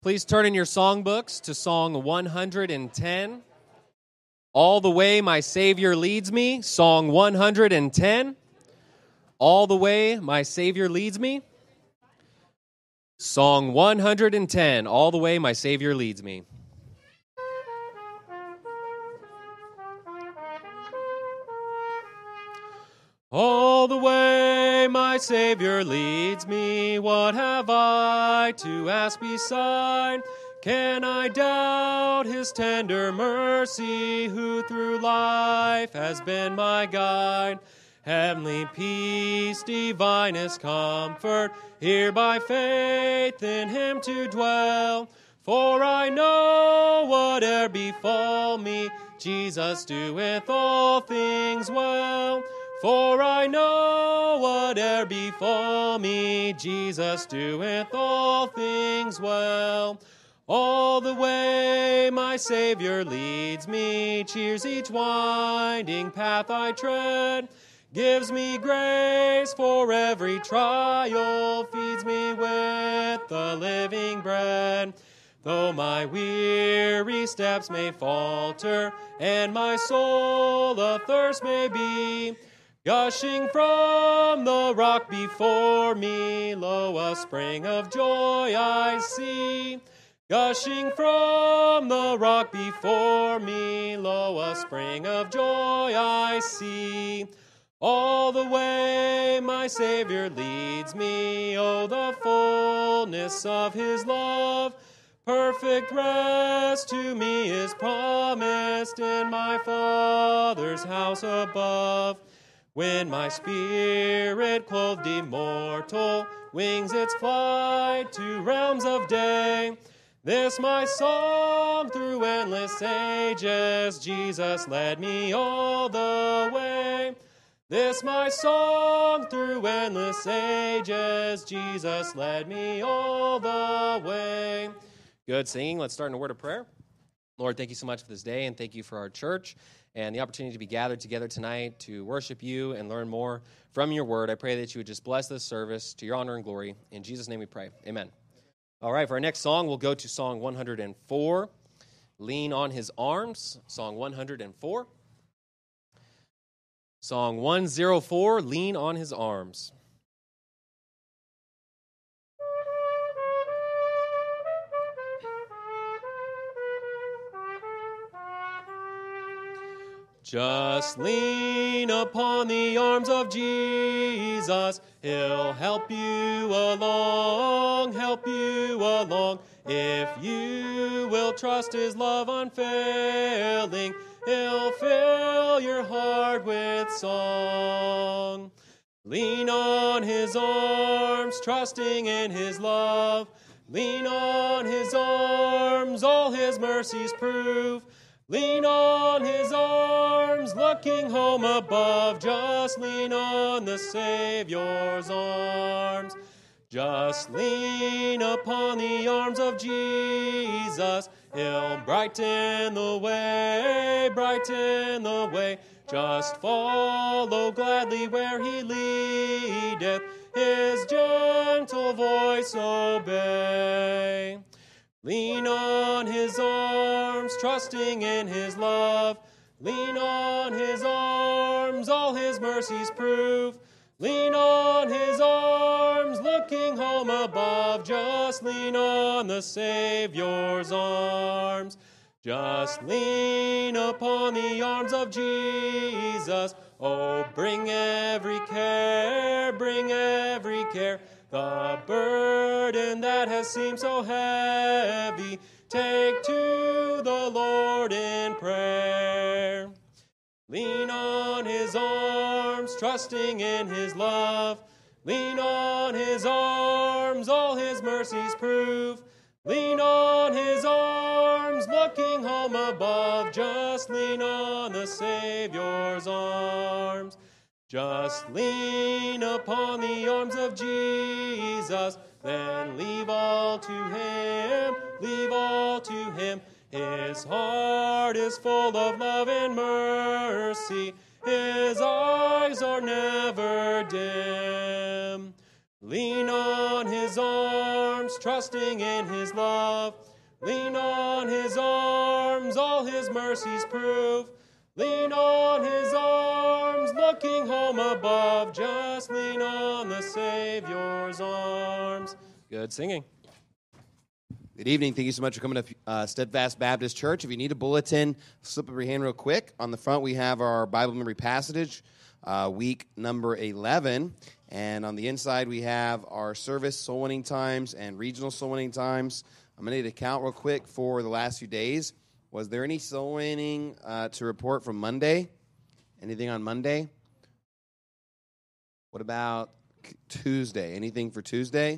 Please turn in your songbooks to Song 110. All the Way My Savior Leads Me, Song 110. All the Way My Savior Leads Me. Song 110, All the Way My Savior Leads Me. All the way my Savior leads me, what have I to ask beside? Can I doubt his tender mercy, who through life has been my guide? Heavenly peace, divinest comfort, here by faith in him to dwell. For I know whate'er befall me, Jesus doeth all things well. For I know whate'er befall me, Jesus doeth all things well. All the way my Savior leads me, cheers each winding path I tread, gives me grace for every trial, feeds me with the living bread. Though my weary steps may falter, and my soul athirst may be, gushing from the rock before me, lo, a spring of joy I see. Gushing from the rock before me, lo, a spring of joy I see. All the way my Savior leads me, oh, the fullness of his love. Perfect rest to me is promised in my Father's house above. When my spirit, clothed immortal, wings its flight to realms of day, this my song through endless ages, Jesus led me all the way. This my song through endless ages, Jesus led me all the way. Good singing. Let's start in a word of prayer. Lord, thank you so much for this day, and thank you for our church and the opportunity to be gathered together tonight to worship you and learn more from your word. I pray that you would just bless this service to your honor and glory. In Jesus' name we pray. Amen. All right, for our next song, we'll go to Song 104, Lean on His Arms, Song 104. Song 104, Lean on His Arms. Just lean upon the arms of Jesus. He'll help you along, If you will trust his love unfailing, he'll fill your heart with song. Lean on his arms, trusting in his love. Lean on his arms, all his mercies prove. Lean on his arms, looking home above. Just lean on the Savior's arms. Just lean upon the arms of Jesus. He'll brighten the way, Just follow gladly where he leadeth. His gentle voice obey. Lean on his arms, trusting in his love. Lean on his arms, all his mercies prove. Lean on his arms, looking home above. Just lean on the Savior's arms. Just lean upon the arms of Jesus. Oh, bring every care, the burden that has seemed so heavy, take to the Lord in prayer. Lean on his arms, trusting in his love. Lean on his arms, all his mercies prove. Lean on his arms, looking home above. Just lean on the Savior's arms. Just lean upon the arms of Jesus, then leave all to him, His heart is full of love and mercy, his eyes are never dim. Lean on his arms, arms, trusting in his love. Lean on his arms, all his mercies prove. Lean on his arms, looking home above. Just lean on the Savior's arms. Good singing. Good evening. Thank you so much for coming to Steadfast Baptist Church. If you need a bulletin, slip up your hand real quick. On the front, we have our Bible memory passage, week number 11. And on the inside, we have our service soul winning times and regional soul winning times. I'm going to need to count real quick for the last few days. Was there any soul winning to report from Monday? Anything on Monday? What about Tuesday? Anything for Tuesday?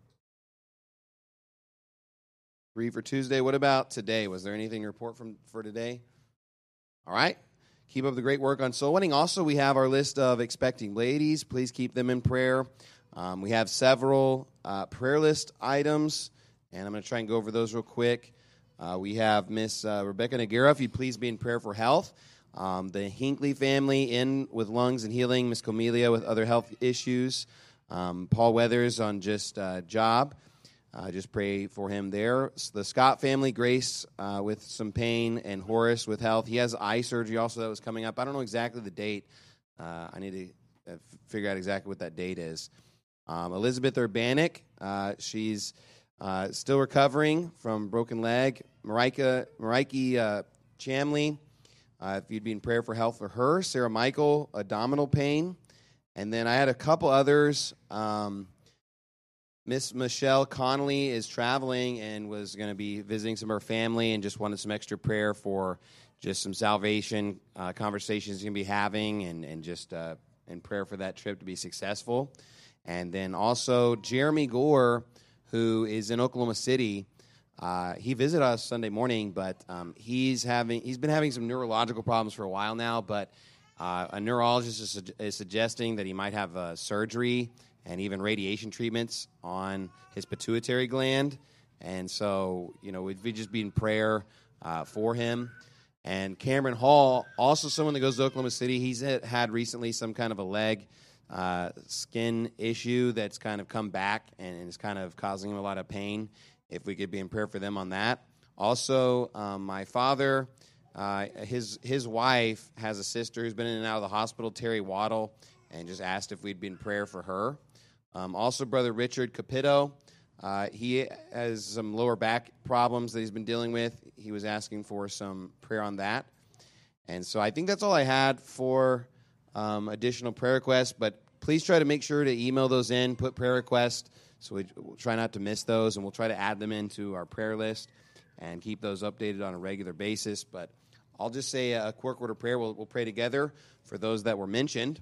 3 for Tuesday. What about today? Was there anything to report for today? All right. Keep up the great work on soul winning. Also, we have our list of expecting ladies. Please keep them in prayer. We have several prayer list items, and I'm going to try and go over those real quick. We have Miss Rebecca Nagara, if you'd please be in prayer for health. The Hinckley family in with lungs and healing. Miss Comelia with other health issues. Paul Weathers on just job. Just pray for him there. The Scott family, Grace with some pain, and Horace with health. He has eye surgery also that was coming up. I don't know exactly the date. I need to figure out exactly what that date is. Elizabeth Urbanik, she's still recovering from broken leg. Marike Chamley, if you'd be in prayer for health for her. Sarah Michael, abdominal pain. And then I had a couple others. Miss Michelle Connolly is traveling and was going to be visiting some of her family and just wanted some extra prayer for just some salvation conversations she's going to be having and just in prayer for that trip to be successful. And then also Jeremy Gore, who is in Oklahoma City. He visited us Sunday morning, but he's been having some neurological problems for a while now, but a neurologist is suggesting that he might have surgery and even radiation treatments on his pituitary gland. And so, we'd just be in prayer for him. And Cameron Hall, also someone that goes to Oklahoma City, he's had recently some kind of a leg skin issue that's kind of come back and is kind of causing him a lot of pain. If we could be in prayer for them on that. Also, my father, his wife has a sister who's been in and out of the hospital, Terry Waddle, and just asked if we'd be in prayer for her. Also, Brother Richard Capito, he has some lower back problems that he's been dealing with. He was asking for some prayer on that. And so I think that's all I had for additional prayer requests, but please try to make sure to email those in, put prayer requests, so we'll try not to miss those, and we'll try to add them into our prayer list and keep those updated on a regular basis. But I'll just say a quick word of prayer. We'll pray together for those that were mentioned.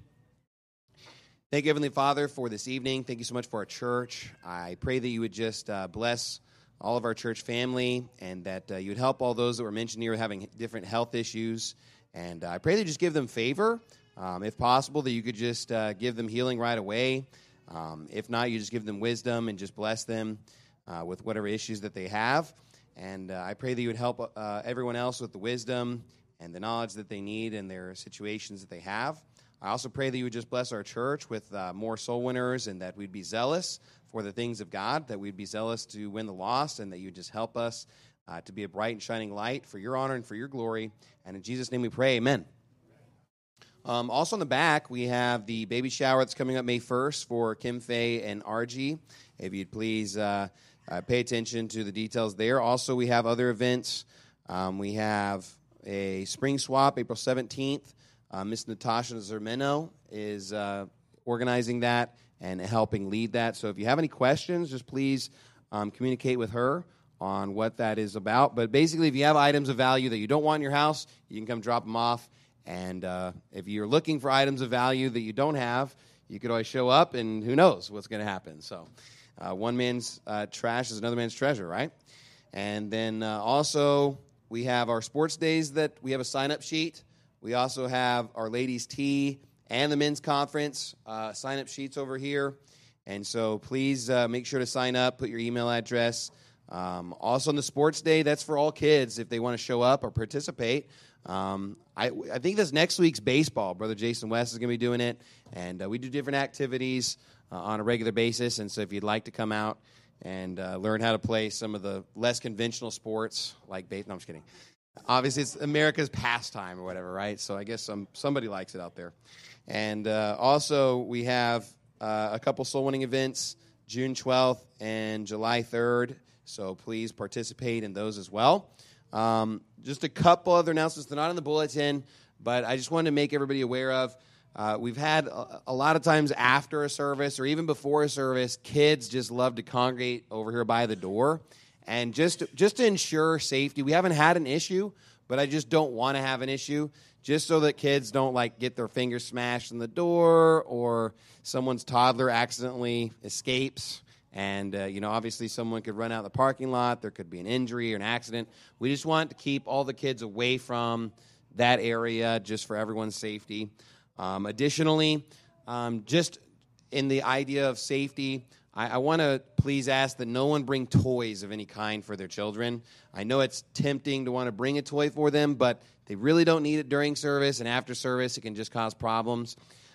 Thank you, Heavenly Father, for this evening. Thank you so much for our church. I pray that you would just bless all of our church family and that you would help all those that were mentioned here having different health issues. And I pray that you just give them favor. If possible, that you could just give them healing right away. If not, you just give them wisdom and just bless them with whatever issues that they have. And I pray that you would help everyone else with the wisdom and the knowledge that they need in their situations that they have. I also pray that you would just bless our church with more soul winners and that we'd be zealous for the things of God, that we'd be zealous to win the lost, and that you would just help us to be a bright and shining light for your honor and for your glory. And in Jesus' name we pray, amen. Also on the back, we have the baby shower that's coming up May 1st for Kim Faye and RG. If you'd please pay attention to the details there. Also, we have other events. We have a spring swap April 17th. Miss Natasha Zermeno is organizing that and helping lead that. So if you have any questions, just please communicate with her on what that is about. But basically, if you have items of value that you don't want in your house, you can come drop them off. And if you're looking for items of value that you don't have, you could always show up, and who knows what's going to happen. So one man's trash is another man's treasure, right? And then also we have our sports days that we have a sign-up sheet. We also have our ladies' tea and the men's conference sign-up sheets over here. And so please make sure to sign up, put your email address. Also on the sports day, that's for all kids if they want to show up or participate. I think this next week's baseball. Brother Jason West is going to be doing it. And we do different activities on a regular basis. And so if you'd like to come out and learn how to play some of the less conventional sports like baseball. No, I'm just kidding. Obviously, it's America's pastime or whatever, right? So I guess somebody likes it out there. And also, we have a couple soul-winning events, June 12th and July 3rd. So please participate in those as well. Just a couple other announcements. They're not in the bulletin, but I just wanted to make everybody aware of. We've had a lot of times after a service or even before a service, kids just love to congregate over here by the door. And just to ensure safety, we haven't had an issue, but I just don't want to have an issue, just so that kids don't get their fingers smashed in the door or someone's toddler accidentally escapes. And, obviously someone could run out of the parking lot. There could be an injury or an accident. We just want to keep all the kids away from that area just for everyone's safety. Additionally, just in the idea of safety, I want to please ask that no one bring toys of any kind for their children. I know it's tempting to want to bring a toy for them, but they really don't need it during service, and after service it can just cause problems.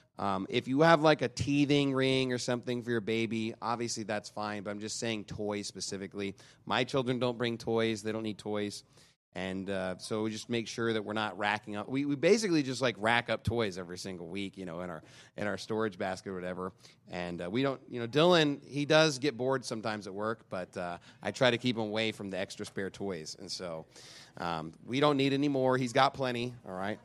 If you have a teething ring or something for your baby, obviously that's fine, but I'm just saying toys specifically. My children don't bring toys. They don't need toys. And so we just make sure that we're not racking up. We basically just rack up toys every single week, in our storage basket or whatever. And we don't, Dylan, he does get bored sometimes at work, but I try to keep him away from the extra spare toys. And so we don't need any more. He's got plenty, all right?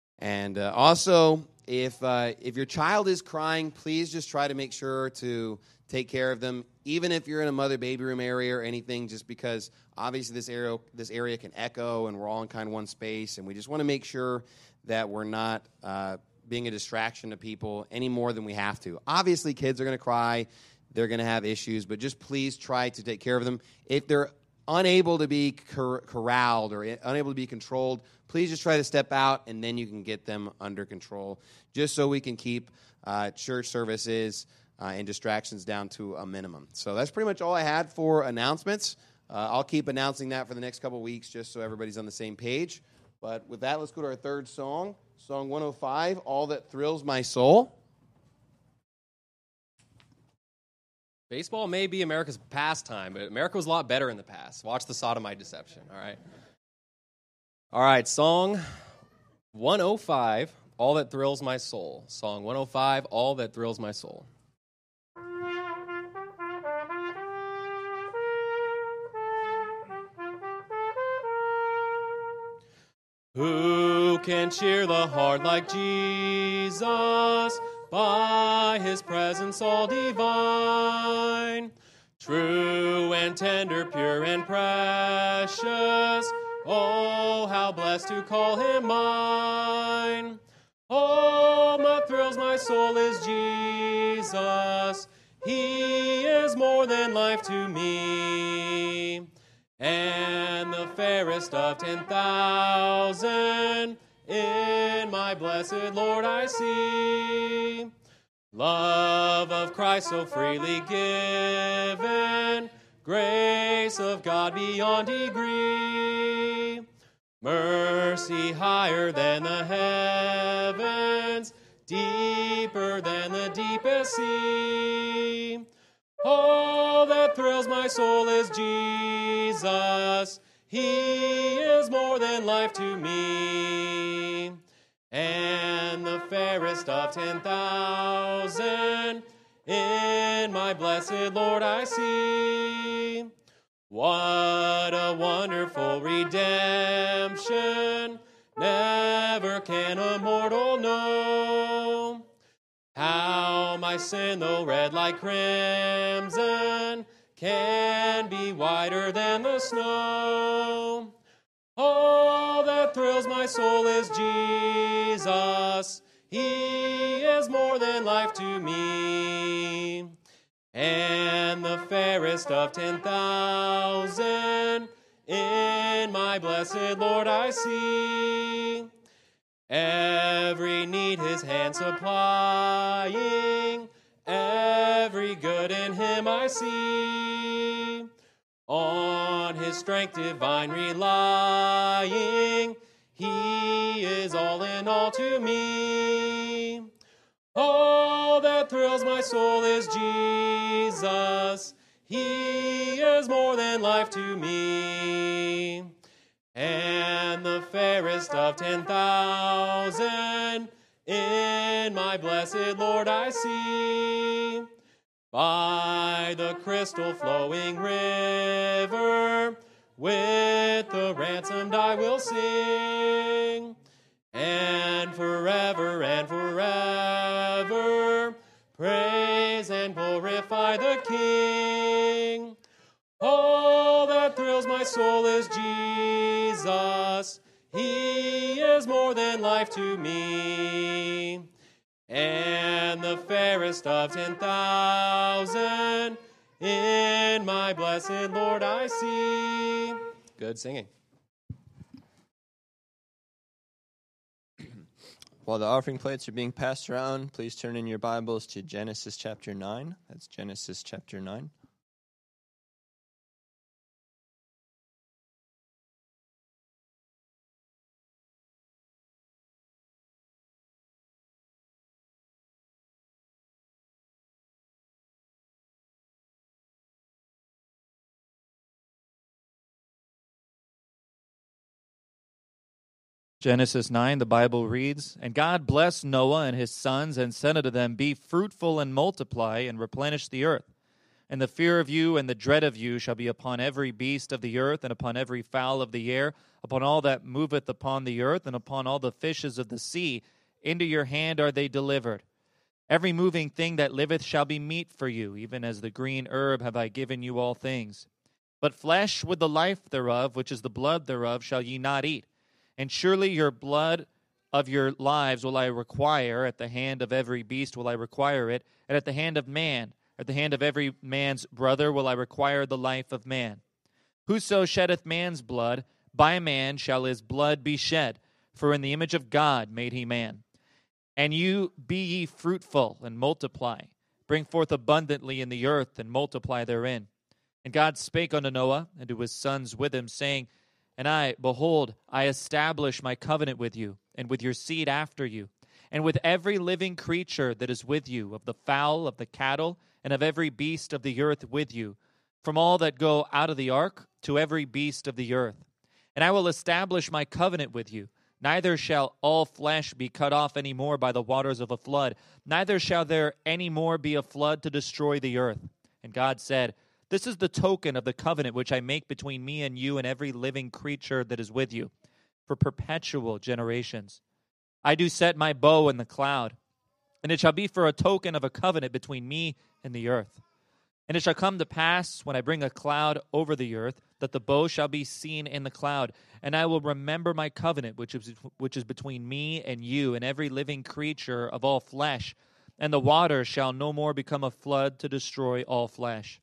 And also, if your child is crying, please just try to make sure to take care of them, even if you're in a mother-baby room area or anything, just because obviously this area can echo and we're all in kind of one space, and we just want to make sure that we're not being a distraction to people any more than we have to. Obviously, kids are going to cry. They're going to have issues, but just please try to take care of them. If they're unable to be corralled or unable to be controlled, please just try to step out, and then you can get them under control, just so we can keep church services and distractions down to a minimum. So that's pretty much all I had for announcements. I'll keep announcing that for the next couple of weeks just so everybody's on the same page. But with that, let's go to our third song, Song 105, All That Thrills My Soul. Baseball may be America's pastime, but America was a lot better in the past. Watch the sodomite deception, all right? All right, Song 105, All That Thrills My Soul. Song 105, All That Thrills My Soul. Who can cheer the heart like Jesus, by his presence all divine? True and tender, pure and precious, oh, how blessed to call him mine. All that thrills my soul is Jesus. He is more than life to me. And the fairest of 10,000 in my blessed Lord I see. Love of Christ so freely given, grace of God beyond degree, mercy higher than the heavens, deeper than the deepest sea. All that thrills my soul is Jesus. He is more than life to me. And the fairest of 10,000 in my blessed Lord I see. What a wonderful redemption, never can a mortal know. How my sin, though red like crimson, can be whiter than the snow. All that thrills my soul is Jesus. He is more than life to me. And the fairest of 10,000 in my blessed Lord I see. Every need his hand supplying, every good in him I see. On his strength divine relying, he is all in all to me. All that thrills my soul is Jesus. He is more than life to me. And the fairest of 10,000 in my blessed Lord I see. By the crystal flowing river, with the ransomed I will sing. And forever, praise and glorify the King. All that thrills my soul is Jesus. He is more than life to me. And the fairest of 10,000 in my blessed Lord I see. Good singing. While the offering plates are being passed around, please turn in your Bibles to Genesis chapter 9. That's Genesis chapter 9. Genesis 9, the Bible reads, And God blessed Noah and his sons, and said unto them, Be fruitful and multiply, and replenish the earth. And the fear of you and the dread of you shall be upon every beast of the earth, and upon every fowl of the air, upon all that moveth upon the earth, and upon all the fishes of the sea. Into your hand are they delivered. Every moving thing that liveth shall be meat for you, even as the green herb have I given you all things. But flesh with the life thereof, which is the blood thereof, shall ye not eat. And surely your blood of your lives will I require, at the hand of every beast will I require it, and at the hand of man, at the hand of every man's brother will I require the life of man. Whoso sheddeth man's blood, by man shall his blood be shed, for in the image of God made he man. And you be ye fruitful and multiply, bring forth abundantly in the earth, and multiply therein. And God spake unto Noah and to his sons with him, saying, And I, behold, I establish my covenant with you, and with your seed after you, and with every living creature that is with you, of the fowl, of the cattle, and of every beast of the earth with you, from all that go out of the ark to every beast of the earth. And I will establish my covenant with you. Neither shall all flesh be cut off any more by the waters of a flood, neither shall there any more be a flood to destroy the earth. And God said, This is the token of the covenant which I make between me and you and every living creature that is with you, for perpetual generations. I do set my bow in the cloud, and it shall be for a token of a covenant between me and the earth. And it shall come to pass, when I bring a cloud over the earth, that the bow shall be seen in the cloud, and I will remember my covenant which is between me and you and every living creature of all flesh, and the water shall no more become a flood to destroy all flesh.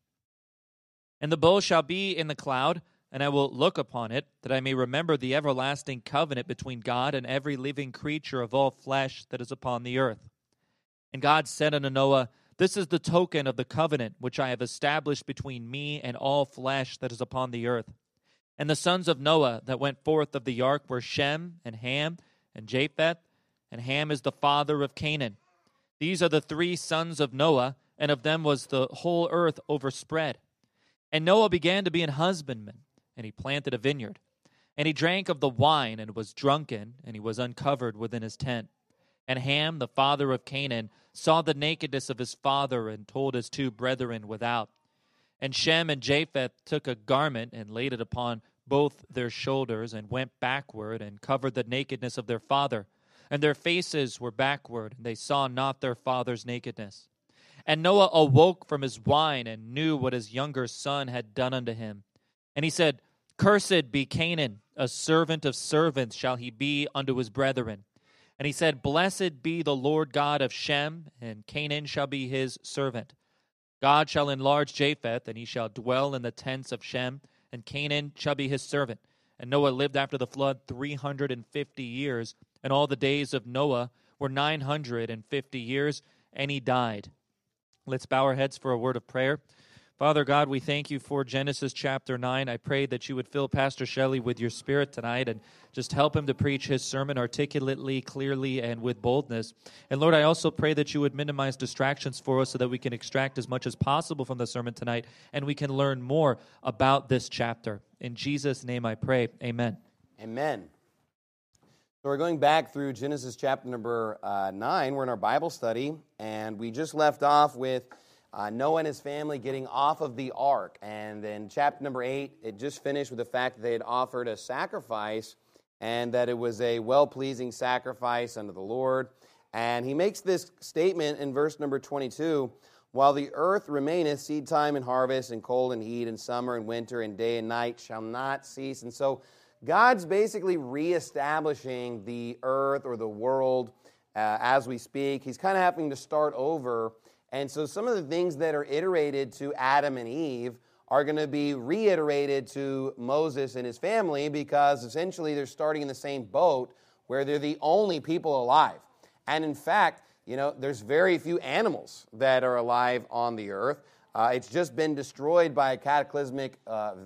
And the bow shall be in the cloud, and I will look upon it, that I may remember the everlasting covenant between God and every living creature of all flesh that is upon the earth. And God said unto Noah, This is the token of the covenant which I have established between me and all flesh that is upon the earth. And the sons of Noah that went forth of the ark were Shem, and Ham, and Japheth, and Ham is the father of Canaan. These are the 3 sons of Noah, and of them was the whole earth overspread. And Noah began to be an husbandman, and he planted a vineyard. And he drank of the wine, and was drunken, and he was uncovered within his tent. And Ham, the father of Canaan, saw the nakedness of his father, and told his 2 brethren without. And Shem and Japheth took a garment, and laid it upon both their shoulders, and went backward, and covered the nakedness of their father. And their faces were backward, and they saw not their father's nakedness. And Noah awoke from his wine, and knew what his younger son had done unto him. And he said, Cursed be Canaan, a servant of servants shall he be unto his brethren. And he said, Blessed be the Lord God of Shem, and Canaan shall be his servant. God shall enlarge Japheth, and he shall dwell in the tents of Shem, and Canaan shall be his servant. And Noah lived after the flood 350 years, and all the days of Noah were 950 years, and he died. Let's bow our heads for a word of prayer. Father God, we thank you for Genesis chapter 9. I pray that you would fill Pastor Shelley with your Spirit tonight and just help him to preach his sermon articulately, clearly, and with boldness. And Lord, I also pray that you would minimize distractions for us so that we can extract as much as possible from the sermon tonight and we can learn more about this chapter. In Jesus' name I pray, amen. Amen. So we're going back through Genesis chapter number 9. We're in our Bible study, and we just left off with Noah and his family getting off of the ark. And then chapter number 8, it just finished with the fact that they had offered a sacrifice and that it was a well-pleasing sacrifice unto the Lord. And he makes this statement in verse number 22, while the earth remaineth, seed time and harvest, and cold and heat, and summer and winter, and day and night shall not cease. And so God's basically reestablishing the earth or the world as we speak. He's kind of having to start over. And so some of the things that are iterated to Adam and Eve are going to be reiterated to Moses and his family because essentially they're starting in the same boat where they're the only people alive. And in fact, there's very few animals that are alive on the earth. It's just been destroyed by a cataclysmic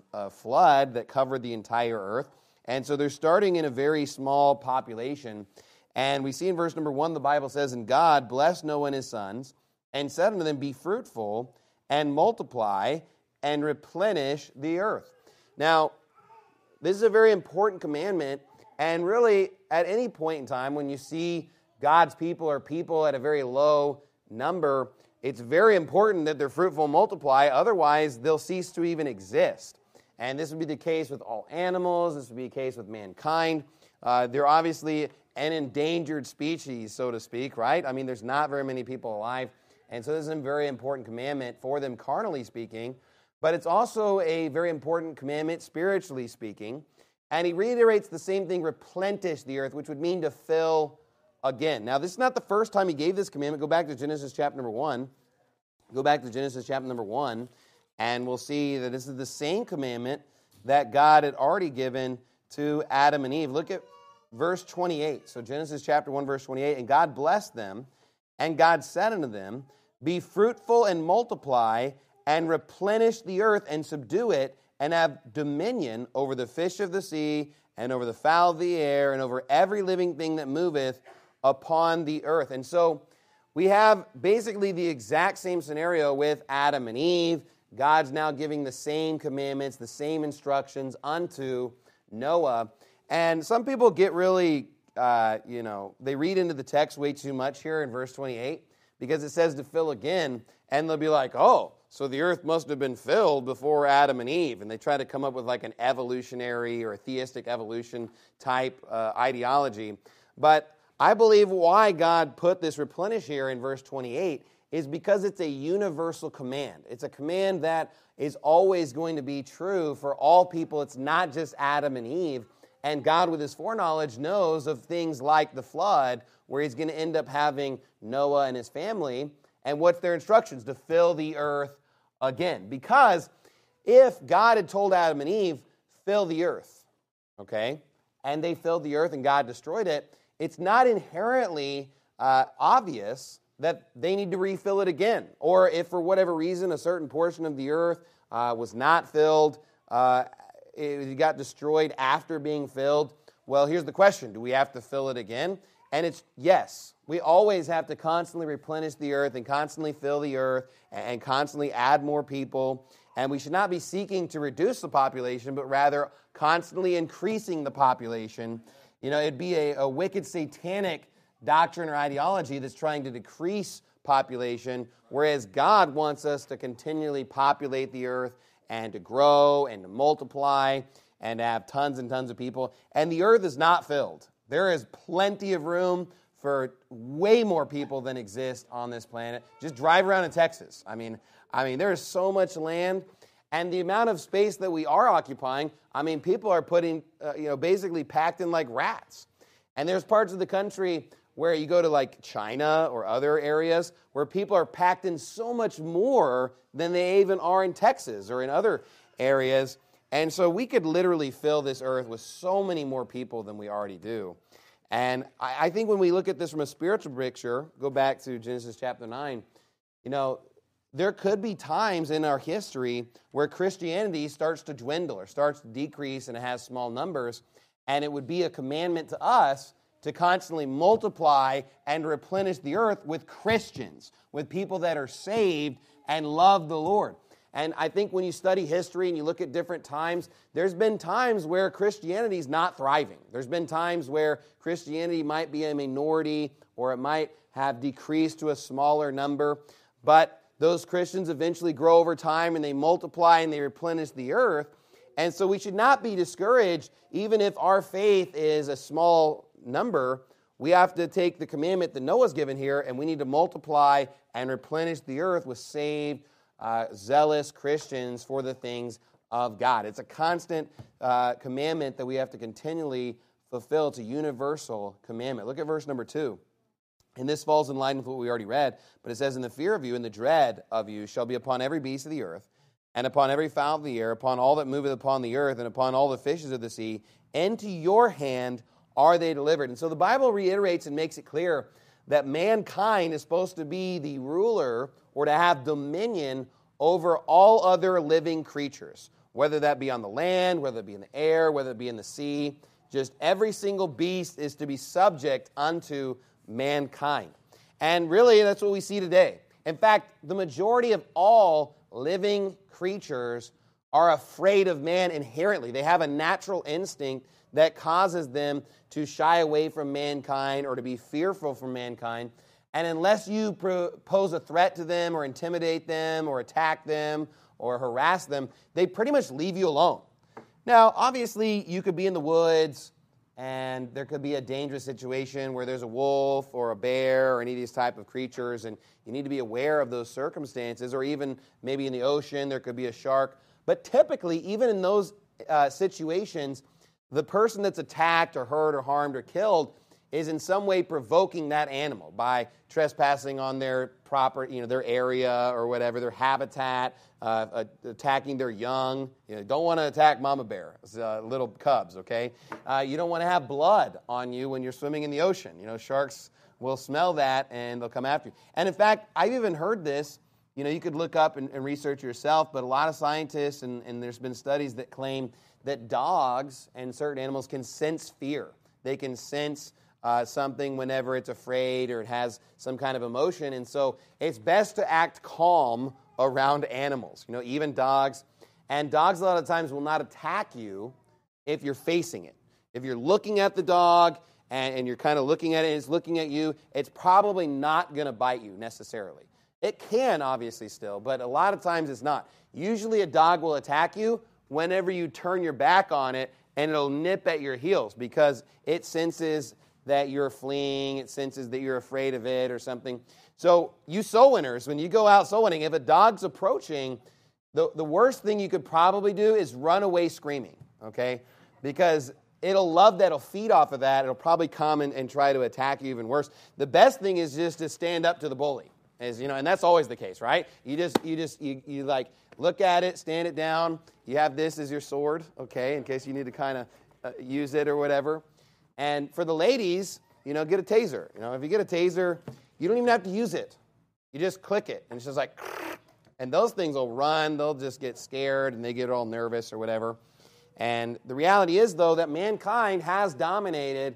flood that covered the entire earth. And so they're starting in a very small population. And we see in verse number 1, the Bible says, "And God blessed Noah and his sons, and said unto them, Be fruitful, and multiply, and replenish the earth." Now, this is a very important commandment, and really, at any point in time, when you see God's people or people at a very low number, it's very important that they're fruitful and multiply, otherwise they'll cease to even exist. And this would be the case with all animals, this would be the case with mankind. They're obviously an endangered species, so to speak, right? I mean, there's not very many people alive. And so this is a very important commandment for them, carnally speaking. But it's also a very important commandment, spiritually speaking. And he reiterates the same thing, replenish the earth, which would mean to fill again. Now, this is not the first time he gave this commandment. Go back to Genesis chapter number 1. Go back to Genesis chapter number 1, and we'll see that this is the same commandment that God had already given to Adam and Eve. Look at verse 28. So Genesis chapter 1, verse 28. "And God blessed them, and God said unto them, Be fruitful and multiply, and replenish the earth, and subdue it, and have dominion over the fish of the sea, and over the fowl of the air, and over every living thing that moveth upon the earth." And so we have basically the exact same scenario with Adam and Eve. God's now giving the same commandments, the same instructions unto Noah. And some people get really, they read into the text way too much here in verse 28 because it says to fill again, and they'll be like, oh, so the earth must have been filled before Adam and Eve. And they try to come up with like an evolutionary or theistic evolution type ideology. But I believe why God put this replenish here in verse 28 is because it's a universal command. It's a command that is always going to be true for all people. It's not just Adam and Eve. And God, with his foreknowledge, knows of things like the flood, where he's going to end up having Noah and his family. And what's their instructions? To fill the earth again. Because if God had told Adam and Eve, fill the earth, okay, and they filled the earth and God destroyed it, it's not inherently obvious that they need to refill it again. Or if for whatever reason a certain portion of the earth was not filled, it got destroyed after being filled, well, here's the question. Do we have to fill it again? And it's yes. We always have to constantly replenish the earth and constantly fill the earth and constantly add more people. And we should not be seeking to reduce the population, but rather constantly increasing the population. It'd be a wicked satanic doctrine or ideology that's trying to decrease population, whereas God wants us to continually populate the earth and to grow and to multiply and to have tons and tons of people. And the earth is not filled. There is plenty of room for way more people than exist on this planet. Just drive around in Texas. I mean, there is so much land, and the amount of space that we are occupying, people are putting, basically packed in like rats. And there's parts of the country where you go to like China or other areas where people are packed in so much more than they even are in Texas or in other areas. And so we could literally fill this earth with so many more people than we already do. And I think when we look at this from a spiritual picture, go back to Genesis chapter 9, there could be times in our history where Christianity starts to dwindle or starts to decrease and it has small numbers, and it would be a commandment to us to constantly multiply and replenish the earth with Christians, with people that are saved and love the Lord. And I think when you study history and you look at different times, there's been times where Christianity is not thriving. There's been times where Christianity might be a minority or it might have decreased to a smaller number, but those Christians eventually grow over time and they multiply and they replenish the earth. And so we should not be discouraged, even if our faith is a small number. We have to take the commandment that Noah's given here, and we need to multiply and replenish the earth with saved, zealous Christians for the things of God. It's a constant commandment that we have to continually fulfill. It's a universal commandment. Look at verse number 2. And this falls in line with what we already read, but it says, "And the fear of you and the dread of you shall be upon every beast of the earth, and upon every fowl of the air, upon all that moveth upon the earth, and upon all the fishes of the sea. Into your hand are they delivered." And so the Bible reiterates and makes it clear that mankind is supposed to be the ruler or to have dominion over all other living creatures, whether that be on the land, whether it be in the air, whether it be in the sea. Just every single beast is to be subject unto mankind. And really, that's what we see today. In fact, the majority of all living creatures are afraid of man inherently. They have a natural instinct that causes them to shy away from mankind or to be fearful from mankind. And unless you pose a threat to them or intimidate them or attack them or harass them, they pretty much leave you alone. Now, obviously, you could be in the woods and there could be a dangerous situation where there's a wolf or a bear or any of these type of creatures, and you need to be aware of those circumstances. Or even maybe in the ocean, there could be a shark. But typically, even in those situations, the person that's attacked or hurt or harmed or killed is in some way provoking that animal by trespassing on their property, their area or whatever, their habitat, attacking their young. Don't want to attack mama bear, little cubs, okay? You don't want to have blood on you when you're swimming in the ocean. Sharks will smell that and they'll come after you. And in fact, I've even heard this. You could look up and research yourself, but a lot of scientists, and there's been studies that claim that dogs and certain animals can sense fear. They can sense something whenever it's afraid or it has some kind of emotion. And so it's best to act calm around animals, even dogs. And dogs a lot of times will not attack you if you're facing it. If you're looking at the dog and you're kind of looking at it and it's looking at you, it's probably not going to bite you necessarily. It can, obviously, still, but a lot of times it's not. Usually a dog will attack you whenever you turn your back on it, and it'll nip at your heels because it senses that you're fleeing, it senses that you're afraid of it or something. So you soul winners, when you go out soul winning, if a dog's approaching, the worst thing you could probably do is run away screaming, okay? Because it'll love that, it'll feed off of that, it'll probably come and try to attack you even worse. The best thing is just to stand up to the bully. And that's always the case, right? You like look at it, stand it down. You have this as your sword, okay, in case you need to kind of use it or whatever. And for the ladies, get a taser. If you get a taser, you don't even have to use it. You just click it, and it's just like, and those things will run. They'll just get scared, and they get all nervous or whatever. And the reality is, though, that mankind has dominated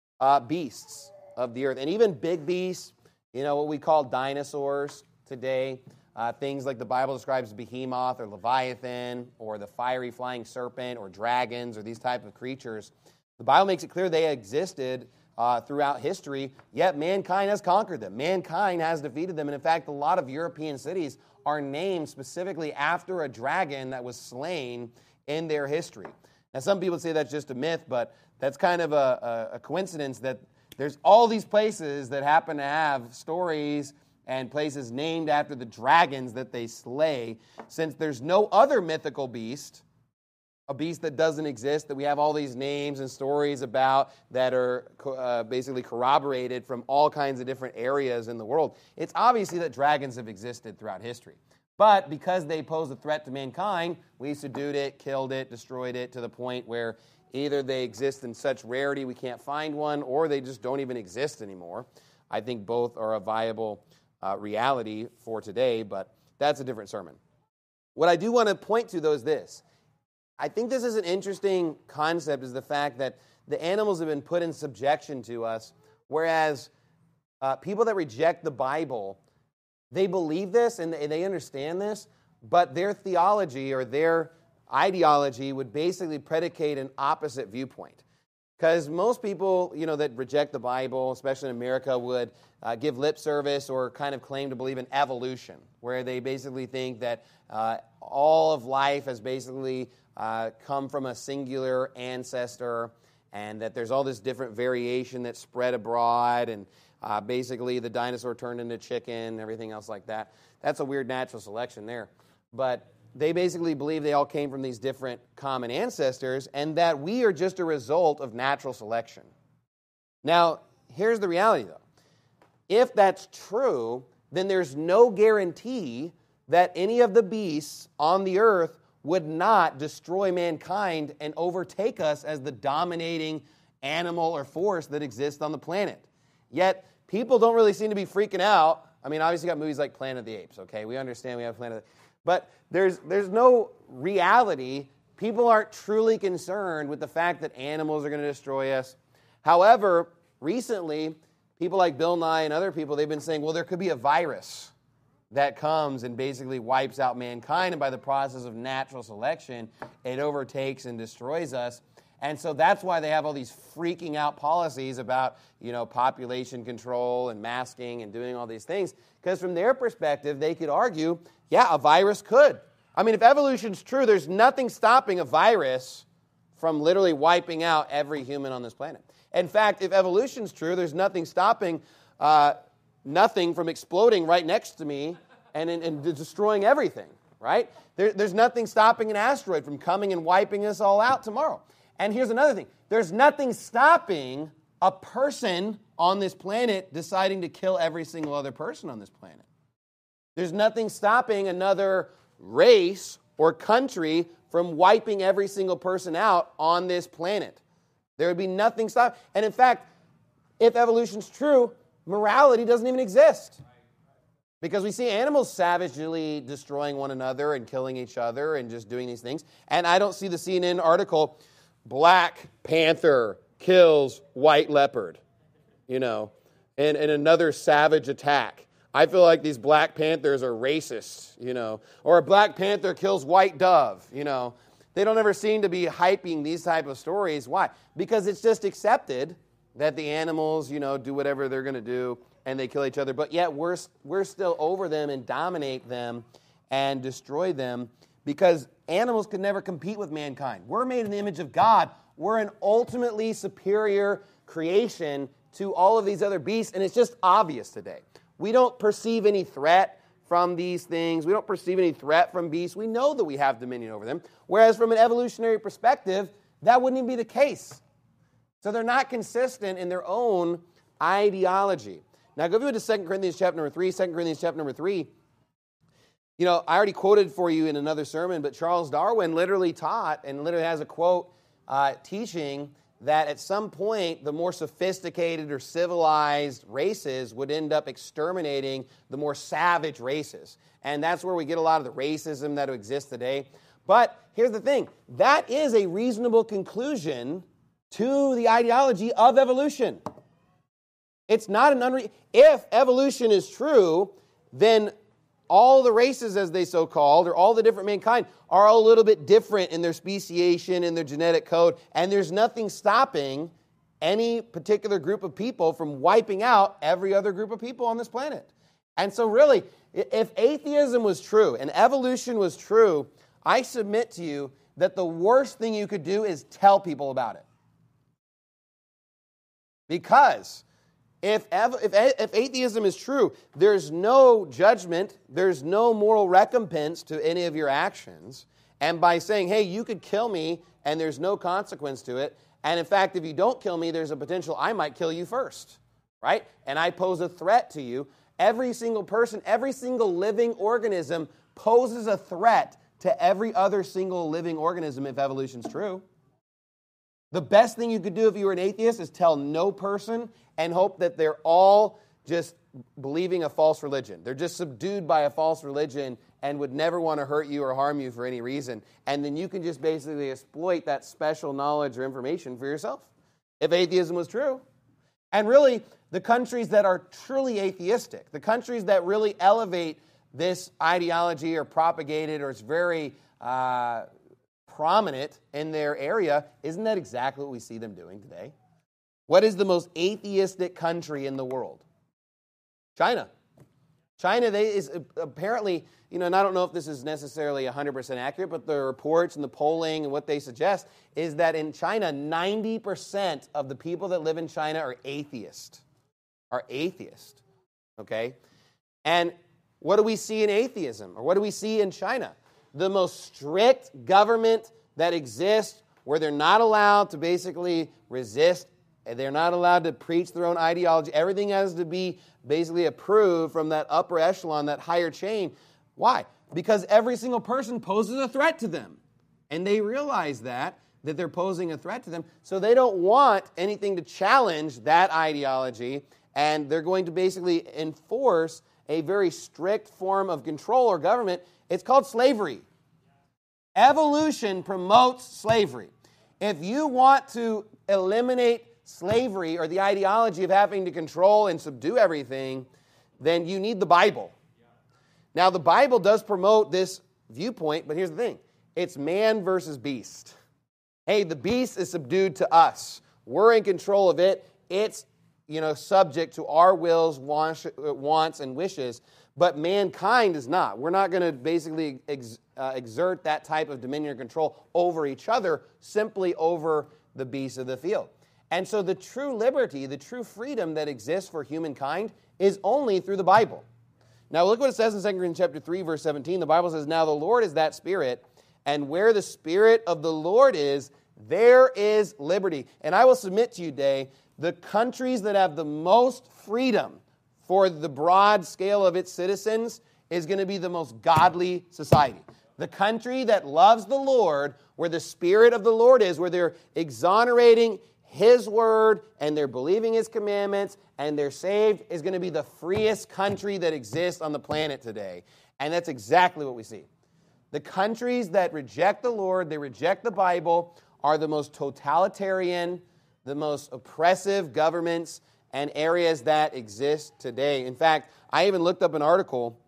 beasts of the earth, and even big beasts. What we call dinosaurs today, things like the Bible describes behemoth or Leviathan or the fiery flying serpent or dragons or these type of creatures. The Bible makes it clear they existed throughout history, yet mankind has conquered them. Mankind has defeated them. And in fact, a lot of European cities are named specifically after a dragon that was slain in their history. Now, some people say that's just a myth, but that's kind of a coincidence that there's all these places that happen to have stories and places named after the dragons that they slay, since there's no other mythical beast, a beast that doesn't exist, that we have all these names and stories about that are basically corroborated from all kinds of different areas in the world. It's obviously that dragons have existed throughout history. But because they pose a threat to mankind, we subdued it, killed it, destroyed it to the point where either they exist in such rarity we can't find one, or they just don't even exist anymore. I think both are a viable reality for today, but That's a different sermon. What I do want to point to, though, is this. I think this is an interesting concept, is the fact that the animals have been put in subjection to us, whereas people that reject the Bible, they believe this and they understand this, but their theology or their ideology would basically predicate an opposite viewpoint. Because most people, that reject the Bible, especially in America, would give lip service or kind of claim to believe in evolution, where they basically think that all of life has basically come from a singular ancestor, and that there's all this different variation that's spread abroad, and basically the dinosaur turned into chicken and everything else like that. That's a weird natural selection there. But they basically believe they all came from these different common ancestors, and that we are just a result of natural selection. Now, here's the reality, though. If that's true, then there's no guarantee that any of the beasts on the earth would not destroy mankind and overtake us as the dominating animal or force that exists on the planet. Yet, people don't really seem to be freaking out. I mean, obviously you got movies like Planet of the Apes, okay? We understand we have Planet of the Apes. But there's no reality. People aren't truly concerned with the fact that animals are going to destroy us. However, recently, people like Bill Nye and other people, they've been saying, well, there could be a virus that comes and basically wipes out mankind, and by the process of natural selection, it overtakes and destroys us. And so that's why they have all these freaking out policies about, population control and masking and doing all these things. Because from their perspective, they could argue, yeah, a virus could. I mean, if evolution's true, there's nothing stopping a virus from literally wiping out every human on this planet. In fact, if evolution's true, there's nothing stopping nothing from exploding right next to me and destroying everything, right? There's nothing stopping an asteroid from coming and wiping us all out tomorrow. And here's another thing. There's nothing stopping a person on this planet deciding to kill every single other person on this planet. There's nothing stopping another race or country from wiping every single person out on this planet. There would be nothing stopping. And in fact, if evolution's true, morality doesn't even exist. Because we see animals savagely destroying one another and killing each other and just doing these things. And I don't see the CNN article, Black Panther kills white leopard, in another savage attack. I feel like these Black Panthers are racist, or a Black Panther kills white dove, They don't ever seem to be hyping these type of stories. Why? Because it's just accepted that the animals, do whatever they're going to do and they kill each other. But yet we're still over them and dominate them and destroy them because animals could never compete with mankind. We're made in the image of God. We're an ultimately superior creation to all of these other beasts, and it's just obvious today. We don't perceive any threat from these things. We don't perceive any threat from beasts. We know that we have dominion over them. Whereas from an evolutionary perspective, that wouldn't even be the case. So they're not consistent in their own ideology. Now go to 2 Corinthians chapter number 3. 2 Corinthians chapter number 3. I already quoted for you in another sermon, but Charles Darwin literally taught and literally has a quote teaching that at some point the more sophisticated or civilized races would end up exterminating the more savage races. And that's where we get a lot of the racism that exists today. But here's the thing. That is a reasonable conclusion to the ideology of evolution. It's not an if evolution is true, then all the races, as they so-called, or all the different mankind, are all a little bit different in their speciation, in their genetic code, and there's nothing stopping any particular group of people from wiping out every other group of people on this planet. And so really, if atheism was true and evolution was true, I submit to you that the worst thing you could do is tell people about it. Because if atheism is true, there's no judgment, there's no moral recompense to any of your actions. And by saying, hey, you could kill me and there's no consequence to it, and in fact, if you don't kill me, there's a potential I might kill you first, right? And I pose a threat to you. Every single person, every single living organism poses a threat to every other single living organism if evolution's true. The best thing you could do if you were an atheist is tell no person and hope that they're all just believing a false religion. They're just subdued by a false religion and would never want to hurt you or harm you for any reason. And then you can just basically exploit that special knowledge or information for yourself, if atheism was true. And really, the countries that are truly atheistic, the countries that really elevate this ideology or propagate it or is very prominent in their area, isn't that exactly what we see them doing today? What is the most atheistic country in the world? China. China is apparently, and I don't know if this is necessarily 100% accurate, but the reports and the polling and what they suggest is that in China, 90% of the people that live in China are atheist. Okay? And what do we see in atheism? Or what do we see in China? The most strict government that exists, where they're not allowed to basically resist. They're not allowed to preach their own ideology. Everything has to be basically approved from that upper echelon, that higher chain. Why? Because every single person poses a threat to them. And they realize that they're posing a threat to them. So they don't want anything to challenge that ideology. And they're going to basically enforce a very strict form of control or government. It's called slavery. Evolution promotes slavery. If you want to eliminate slavery or the ideology of having to control and subdue everything, then you need the Bible. Now, the Bible does promote this viewpoint, but here's the thing. It's man versus beast. Hey, the beast is subdued to us. We're in control of it. It's, subject to our wills, wants, and wishes, but mankind is not. We're not going to basically exert that type of dominion or control over each other, simply over the beasts of the field. And so the true liberty, the true freedom that exists for humankind is only through the Bible. Now look what it says in 2 Corinthians chapter 3, verse 17. The Bible says, "Now the Lord is that Spirit, and where the Spirit of the Lord is, there is liberty." And I will submit to you today, the countries that have the most freedom for the broad scale of its citizens is going to be the most godly society. The country that loves the Lord, where the Spirit of the Lord is, where they're exonerating His word, and they're believing His commandments, and they're saved, is going to be the freest country that exists on the planet today. And that's exactly what we see. The countries that reject the Lord, they reject the Bible, are the most totalitarian, the most oppressive governments and areas that exist today. In fact, I even looked up an article,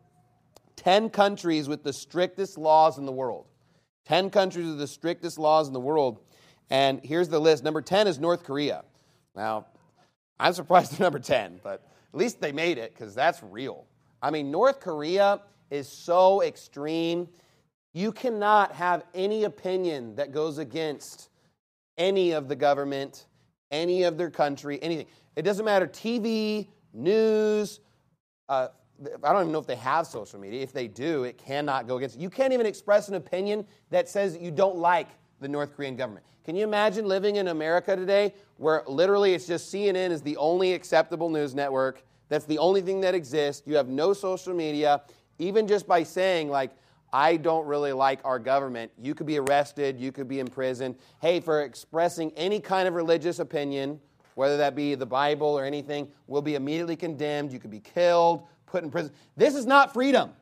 10 countries with the strictest laws in the world. 10 countries with the strictest laws in the world. And here's the list. Number 10 is North Korea. Now, I'm surprised they're number 10, but at least they made it, because that's real. I mean, North Korea is so extreme. You cannot have any opinion that goes against any of the government, any of their country, anything. It doesn't matter, TV, news. I don't even know if they have social media. If they do, it cannot go against it. You can't even express an opinion that says you don't like the North Korean government. Can you imagine living in America today where literally it's just CNN is the only acceptable news network? That's the only thing that exists. You have no social media. Even just by saying, I don't really like our government, you could be arrested, you could be imprisoned. Hey, for expressing any kind of religious opinion, whether that be the Bible or anything, will be immediately condemned. You could be killed, put in prison. This is not freedom.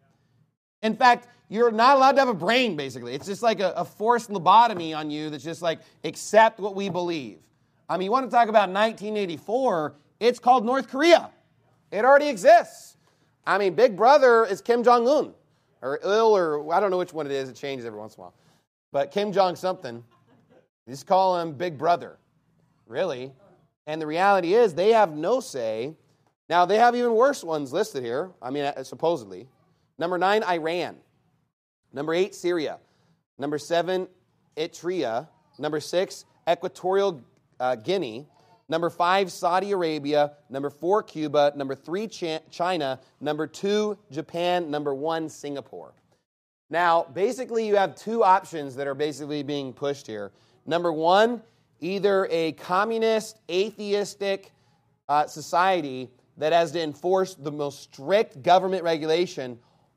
In fact, you're not allowed to have a brain, basically. It's just like a forced lobotomy on you that's just like, accept what we believe. I mean, you want to talk about 1984, it's called North Korea. It already exists. I mean, Big Brother is Kim Jong-un, or I don't know which one it is. It changes every once in a while. But Kim Jong something, you just call him Big Brother. Really? And the reality is they have no say. Now, they have even worse ones listed here. I mean, supposedly. Number 9, Iran. Number 8, Syria. Number 7, Eritrea. Number 6, Equatorial Guinea. Number 5, Saudi Arabia. Number 4, Cuba. Number 3, China. Number 2, Japan. Number 1, Singapore. Now, basically, you have two options that are basically being pushed here. Number 1, either a communist, atheistic society that has to enforce the most strict government regulation,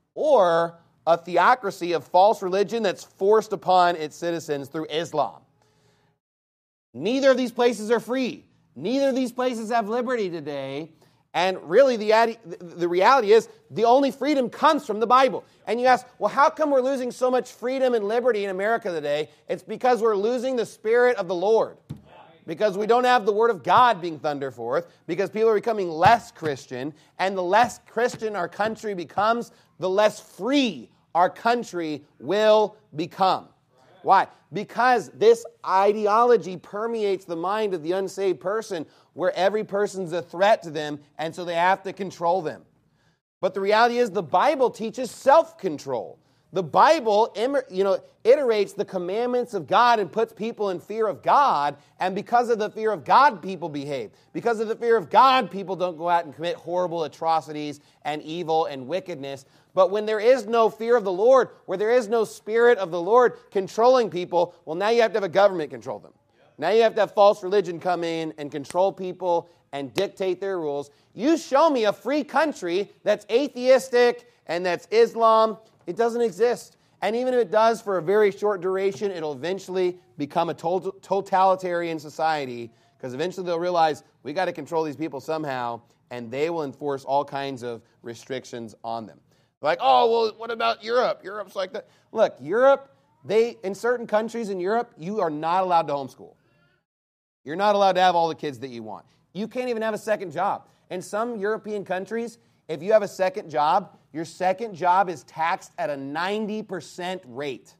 or a theocracy of false religion that's forced upon its citizens through Islam. Neither of these places are free. Neither of these places have liberty today. And really, the reality is the only freedom comes from the Bible. And you ask, well, how come we're losing so much freedom and liberty in America today? It's because we're losing the Spirit of the Lord. Because we don't have the Word of God being thundered forth. Because people are becoming less Christian. And the less Christian our country becomes, the less free our country will become. Why? Because this ideology permeates the mind of the unsaved person, where every person's a threat to them, and so they have to control them. But the reality is the Bible teaches self-control. The Bible, iterates the commandments of God and puts people in fear of God, and because of the fear of God, people behave. Because of the fear of God, people don't go out and commit horrible atrocities and evil and wickedness. But when there is no fear of the Lord, where there is no Spirit of the Lord controlling people, well, now you have to have a government control them. Now you have to have false religion come in and control people and dictate their rules. You show me a free country that's atheistic and that's Islam. It doesn't exist. And even if it does for a very short duration, it'll eventually become a totalitarian society, because eventually they'll realize we got to control these people somehow, and they will enforce all kinds of restrictions on them. Like, oh, well, what about Europe? Europe's like that. Look, Europe, in certain countries in Europe, you are not allowed to homeschool. You're not allowed to have all the kids that you want. You can't even have a second job. In some European countries, if you have a second job, your second job is taxed at a 90% rate.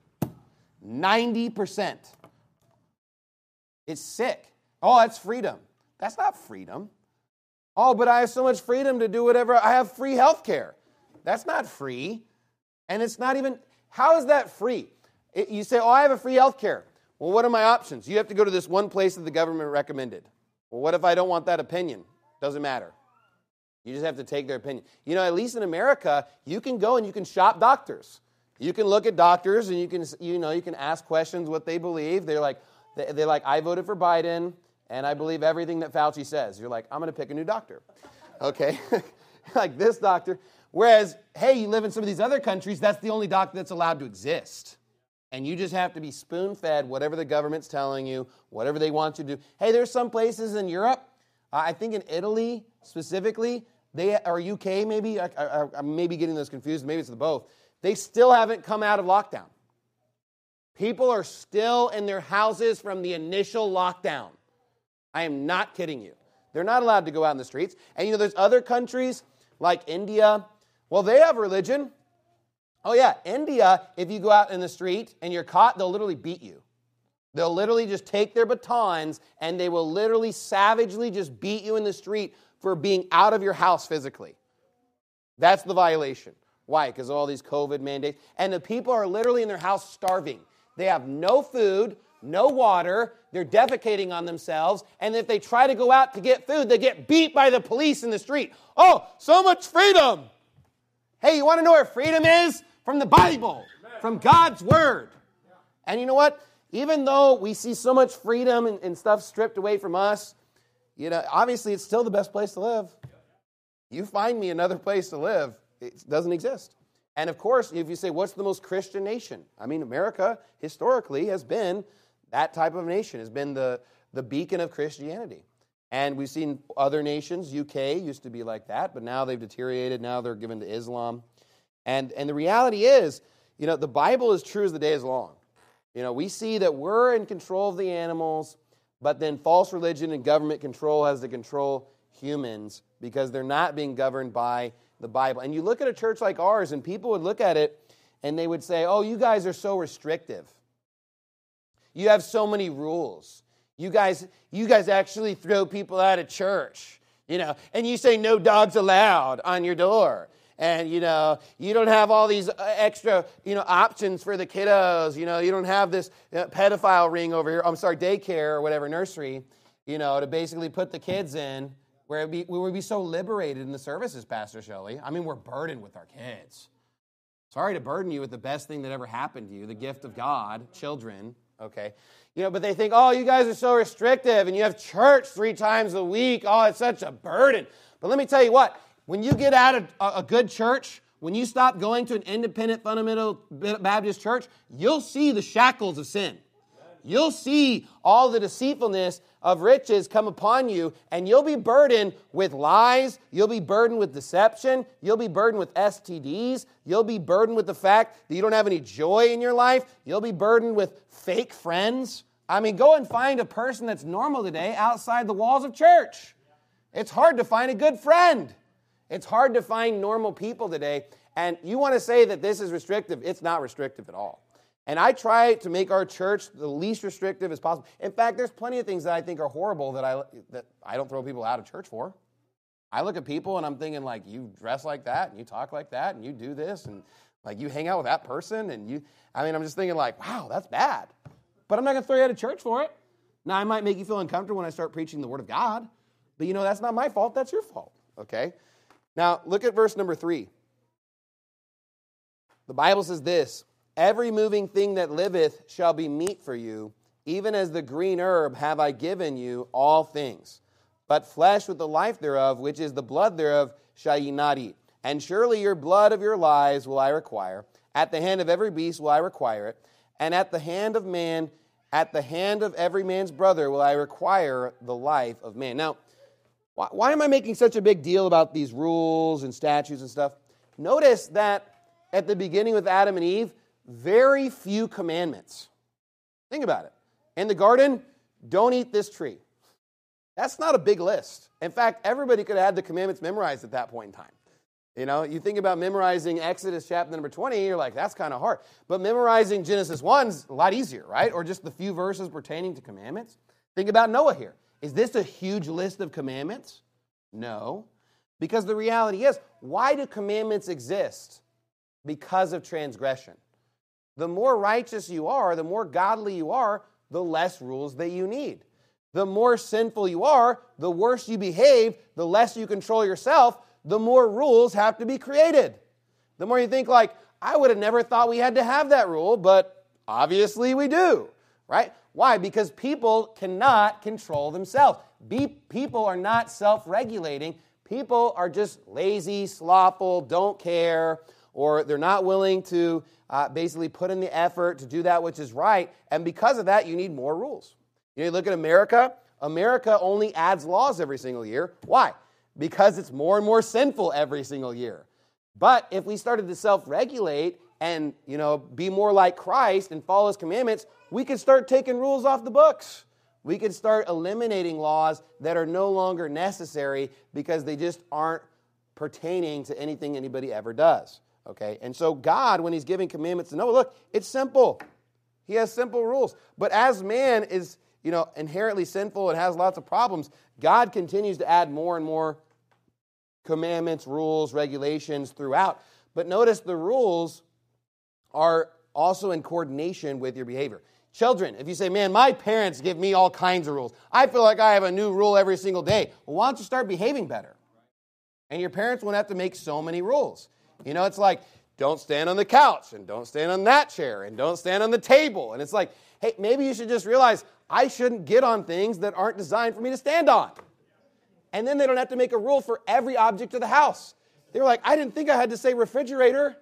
90%. It's sick. Oh, that's freedom. That's not freedom. Oh, but I have so much freedom to do whatever. I have free health care. That's not free. And it's not even, how is that free? You say, oh, I have a free health care. Well, what are my options? You have to go to this one place that the government recommended. Well, what if I don't want that opinion? Doesn't matter. You just have to take their opinion. At least in America, you can go and you can shop doctors. You can look at doctors and you can ask questions what they believe. They're like, I voted for Biden and I believe everything that Fauci says. You're like, I'm going to pick a new doctor. Okay? Like this doctor. Whereas, hey, you live in some of these other countries, that's the only doctor that's allowed to exist. And you just have to be spoon-fed whatever the government's telling you, whatever they want you to do. Hey, there's some places in Europe, I think in Italy specifically, or UK maybe, I'm maybe getting those confused, maybe it's the both. They still haven't come out of lockdown. People are still in their houses from the initial lockdown. I am not kidding you. They're not allowed to go out in the streets. And there's other countries like India. Well, they have religion. Oh yeah, India, if you go out in the street and you're caught, they'll literally beat you. They'll literally just take their batons and they will literally savagely just beat you in the street for being out of your house physically. That's the violation. Why? Because of all these COVID mandates. And the people are literally in their house starving. They have no food, no water, they're defecating on themselves, and if they try to go out to get food, they get beat by the police in the street. Oh, so much freedom! Hey, you want to know where freedom is? From the Bible, from God's Word. And you know what? Even though we see so much freedom and stuff stripped away from us, obviously it's still the best place to live. You find me another place to live, it doesn't exist. And of course, if you say, what's the most Christian nation? I mean, America historically has been that type of nation, has been the beacon of Christianity. And we've seen other nations, UK used to be like that, but now they've deteriorated, now they're given to Islam. And the reality is, the Bible is true as the day is long. We see that we're in control of the animals, but then false religion and government control has to control humans because they're not being governed by the Bible. And you look at a church like ours, and people would look at it, and they would say, oh, you guys are so restrictive. You have so many rules. You guys actually throw people out of church, and you say no dogs allowed on your door. And, you don't have all these extra, options for the kiddos. You don't have this pedophile ring over here. Daycare or whatever, nursery, to basically put the kids in where we would be so liberated in the services, Pastor Shelley. I mean, we're burdened with our kids. Sorry to burden you with the best thing that ever happened to you, the gift of God, children, okay? But they think, oh, you guys are so restrictive, and you have church 3 times a week. Oh, it's such a burden. But let me tell you what. When you get out of a good church, when you stop going to an independent fundamental Baptist church, you'll see the shackles of sin. You'll see all the deceitfulness of riches come upon you, and you'll be burdened with lies. You'll be burdened with deception. You'll be burdened with STDs. You'll be burdened with the fact that you don't have any joy in your life. You'll be burdened with fake friends. I mean, go and find a person that's normal today outside the walls of church. It's hard to find a good friend. It's hard to find normal people today. And you want to say that this is restrictive. It's not restrictive at all. And I try to make our church the least restrictive as possible. In fact, there's plenty of things that I think are horrible that I don't throw people out of church for. I look at people and I'm thinking, like, you dress like that and you talk like that and you do this and like you hang out with that person and I'm just thinking like, wow, that's bad. But I'm not going to throw you out of church for it. Now, I might make you feel uncomfortable when I start preaching the Word of God. But that's not my fault. That's your fault. Okay? Now, look at verse number 3. The Bible says this, every moving thing that liveth shall be meat for you, even as the green herb have I given you all things. But flesh with the life thereof, which is the blood thereof, shall ye not eat. And surely your blood of your lives will I require. At the hand of every beast will I require it. And at the hand of man, at the hand of every man's brother will I require the life of man. Now, why am I making such a big deal about these rules and statutes and stuff? Notice that at the beginning with Adam and Eve, very few commandments. Think about it. In the garden, don't eat this tree. That's not a big list. In fact, everybody could have had the commandments memorized at that point in time. You think about memorizing Exodus chapter number 20, you're like, that's kind of hard. But memorizing Genesis 1 is a lot easier, right? Or just the few verses pertaining to commandments. Think about Noah here. Is this a huge list of commandments? No. Because the reality is, why do commandments exist? Because of transgression. The more righteous you are, the more godly you are, the less rules that you need. The more sinful you are, the worse you behave, the less you control yourself, the more rules have to be created. The more you think like, I would have never thought we had to have that rule, but obviously we do, right? Why? Because people cannot control themselves. People are not self-regulating. People are just lazy, slothful, don't care, or they're not willing to basically put in the effort to do that which is right. And because of that, you need more rules. You look at America. America only adds laws every single year. Why? Because it's more and more sinful every single year. But if we started to self-regulate and, be more like Christ and follow His commandments, we could start taking rules off the books. We could start eliminating laws that are no longer necessary because they just aren't pertaining to anything anybody ever does. Okay? And so God, when He's giving commandments to Noah, look, it's simple. He has simple rules. But as man is, inherently sinful and has lots of problems, God continues to add more and more commandments, rules, regulations throughout. But notice the rules are also in coordination with your behavior. Children, if you say, man, my parents give me all kinds of rules. I feel like I have a new rule every single day. Well, why don't you start behaving better? And your parents won't have to make so many rules. It's like, don't stand on the couch, and don't stand on that chair, and don't stand on the table. And it's like, hey, maybe you should just realize I shouldn't get on things that aren't designed for me to stand on. And then they don't have to make a rule for every object of the house. They were like, I didn't think I had to say refrigerator.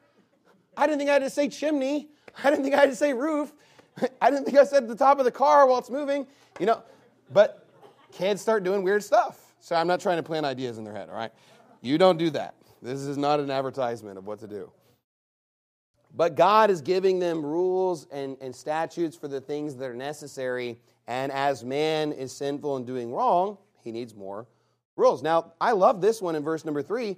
I didn't think I had to say chimney. I didn't think I had to say roof. I didn't think I said the top of the car while it's moving. But kids start doing weird stuff. So I'm not trying to plant ideas in their head, all right? You don't do that. This is not an advertisement of what to do. But God is giving them rules and statutes for the things that are necessary. And as man is sinful and doing wrong, he needs more rules. Now, I love this one in verse number 3,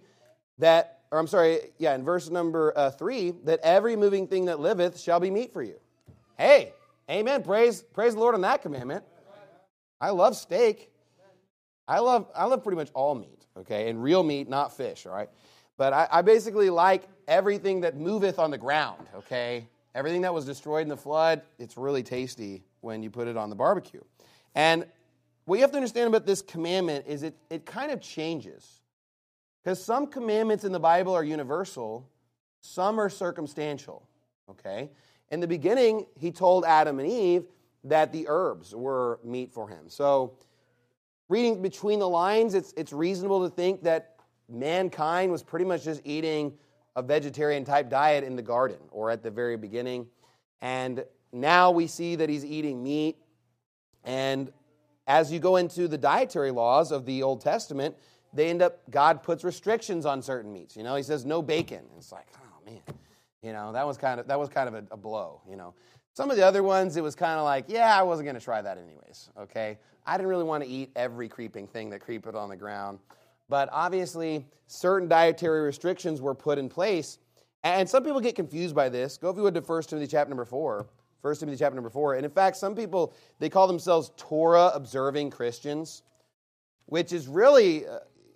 in verse number 3, that every moving thing that liveth shall be meat for you. Hey, amen. Praise the Lord on that commandment. I love steak. I love pretty much all meat, okay? And real meat, not fish, all right? But I basically like everything that moveth on the ground, okay? Everything that was destroyed in the flood, it's really tasty when you put it on the barbecue. And what you have to understand about this commandment is it kind of changes. Because some commandments in the Bible are universal, some are circumstantial, okay? In the beginning, He told Adam and Eve that the herbs were meat for him. So reading between the lines, it's reasonable to think that mankind was pretty much just eating a vegetarian type diet in the garden or at the very beginning. And now we see that he's eating meat. And as you go into the dietary laws of the Old Testament, God puts restrictions on certain meats. You know, he says no bacon. And it's like, oh man, you know, that was kind of a blow. You know, some of the other ones, it was kind of like, yeah, I wasn't going to try that anyways. Okay, I didn't really want to eat every creeping thing that creeped on the ground. But obviously, certain dietary restrictions were put in place. And some people get confused by this. Go, if you would, to 1 Timothy chapter number 4. 1 Timothy chapter number 4. And in fact, some people, they call themselves Torah-observing Christians, which is really,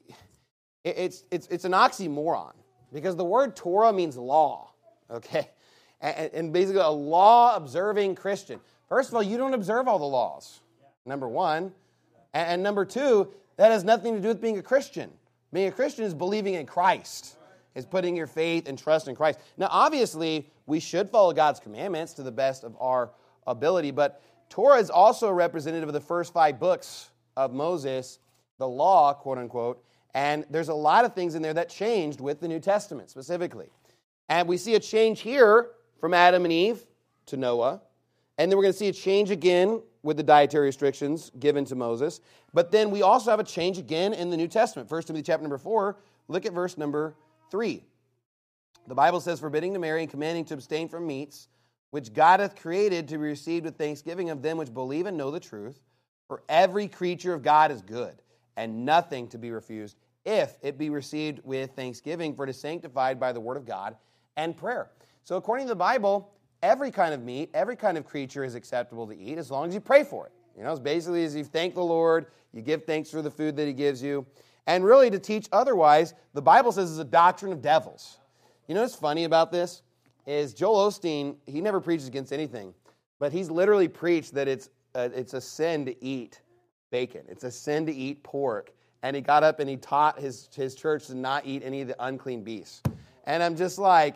it's an oxymoron. Because the word Torah means law, okay? And basically a law-observing Christian. First of all, you don't observe all the laws, number one. And number two, that has nothing to do with being a Christian. Being a Christian is believing in Christ. Is putting your faith and trust in Christ. Now, obviously, we should follow God's commandments to the best of our ability, but Torah is also a representative of the first 5 books of Moses, the law, quote unquote, and there's a lot of things in there that changed with the New Testament specifically. And we see a change here from Adam and Eve to Noah, and then we're going to see a change again with the dietary restrictions given to Moses, but then we also have a change again in the New Testament. 1 Timothy chapter number 4, look at verse number 3. The Bible says, forbidding to marry and commanding to abstain from meats, which God hath created to be received with thanksgiving of them which believe and know the truth. For every creature of God is good, and nothing to be refused, if it be received with thanksgiving, for it is sanctified by the word of God and prayer. So according to the Bible, every kind of meat, every kind of creature is acceptable to eat, as long as you pray for it. You know, it's basically as you thank the Lord, you give thanks for the food that he gives you. And really, to teach otherwise, the Bible says it's a doctrine of devils. You know what's funny about this? Is Joel Osteen, he never preaches against anything, but he's literally preached that it's a sin to eat bacon. It's a sin to eat pork. And he got up and he taught his church to not eat any of the unclean beasts. And I'm just like,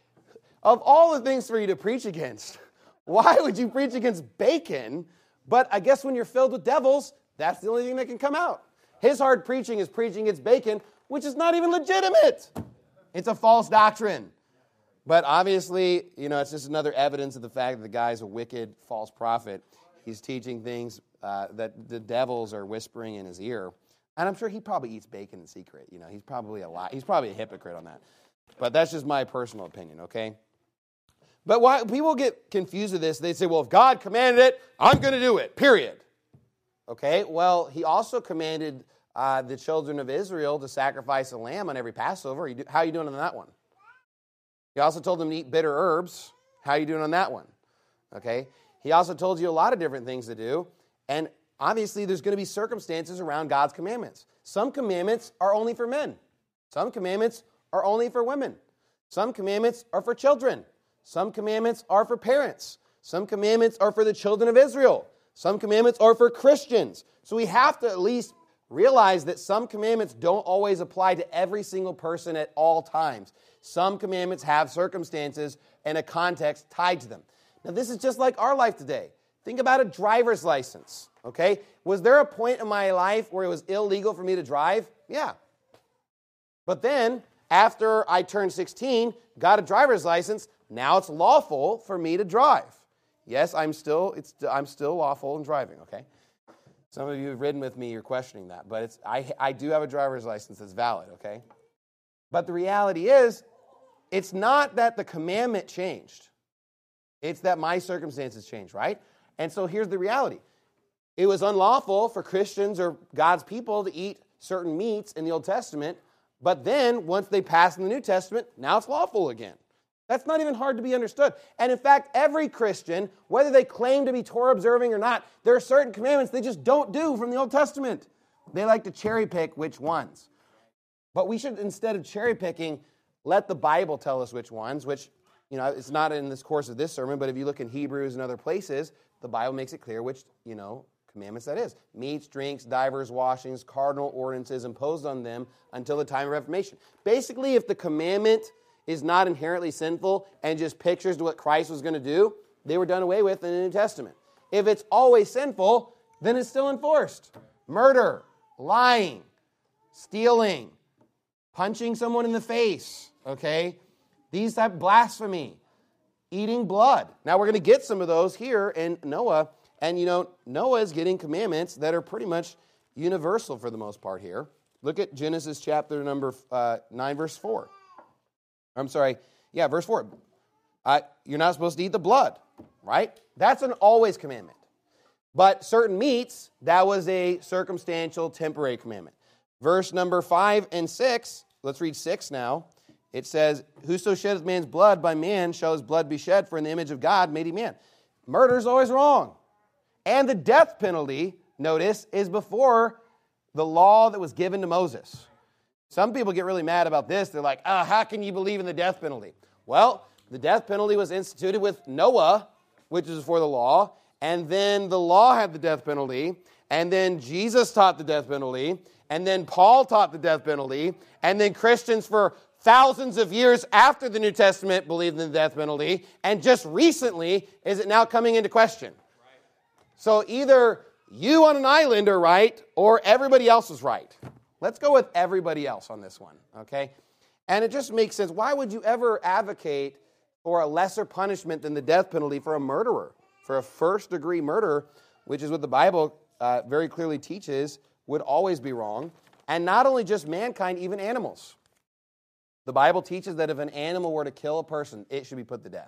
of all the things for you to preach against, why would you preach against bacon? But I guess when you're filled with devils, that's the only thing that can come out. His hard preaching is preaching against bacon, which is not even legitimate. It's a false doctrine. But obviously, you know, it's just another evidence of the fact that the guy's a wicked, false prophet. He's teaching things that the devils are whispering in his ear. And I'm sure he probably eats bacon in secret. You know, he's probably a hypocrite on that. But that's just my personal opinion, okay? But why people get confused with this, they say, well, if God commanded it, I'm going to do it, period. Okay, well, he also commanded the children of Israel to sacrifice a lamb on every Passover. How are you doing on that one? He also told them to eat bitter herbs. How are you doing on that one? Okay, he also told you a lot of different things to do. And obviously, there's going to be circumstances around God's commandments. Some commandments are only for men. Some commandments are only for women. Some commandments are for children. Some commandments are for parents. Some commandments are for the children of Israel. Some commandments are for Christians. So we have to at least realize that some commandments don't always apply to every single person at all times. Some commandments have circumstances and a context tied to them. Now, this is just like our life today. Think about a driver's license, okay? Was there a point in my life where it was illegal for me to drive? Yeah. But then, after I turned 16, got a driver's license, now it's lawful for me to drive. Yes, I'm still lawful in driving, okay? Some of you have ridden with me, you're questioning that, but I do have a driver's license that's valid, okay? But the reality is, it's not that the commandment changed. It's that my circumstances changed, right? And so here's the reality. It was unlawful for Christians or God's people to eat certain meats in the Old Testament, but then once they passed in the New Testament, now it's lawful again. That's not even hard to be understood. And in fact, every Christian, whether they claim to be Torah observing or not, there are certain commandments they just don't do from the Old Testament. They like to cherry pick which ones. But we should, instead of cherry picking, let the Bible tell us which ones, which, you know, it's not in this course of this sermon, but if you look in Hebrews and other places, the Bible makes it clear which, you know, commandments that is. Meats, drinks, divers, washings, cardinal ordinances imposed on them until the time of Reformation. Basically, if the commandment is not inherently sinful and just pictures to what Christ was going to do, they were done away with in the New Testament. If it's always sinful, then it's still enforced. Murder, lying, stealing, punching someone in the face, okay? These type of blasphemy, eating blood. Now, we're going to get some of those here in Noah. And, Noah is getting commandments that are pretty much universal for the most part here. Look at Genesis chapter number 9, verse 4. Verse 4. You're not supposed to eat the blood, right? That's an always commandment. But certain meats, that was a circumstantial, temporary commandment. Verse number 5 and 6, let's read 6 now. It says, whoso sheddeth man's blood, by man shall his blood be shed, for in the image of God made he man. Murder is always wrong. And the death penalty, notice, is before the law that was given to Moses. Some people get really mad about this. They're like, how can you believe in the death penalty? Well, the death penalty was instituted with Noah, which is before the law, and then the law had the death penalty, and then Jesus taught the death penalty, and then Paul taught the death penalty, and then Christians for thousands of years after the New Testament believed in the death penalty, and just recently is it now coming into question. So either you on an island are right, or everybody else is right. Let's go with everybody else on this one, okay? And it just makes sense. Why would you ever advocate for a lesser punishment than the death penalty for a murderer, for a first-degree murder, which is what the Bible very clearly teaches, would always be wrong. And not only just mankind, even animals. The Bible teaches that if an animal were to kill a person, it should be put to death.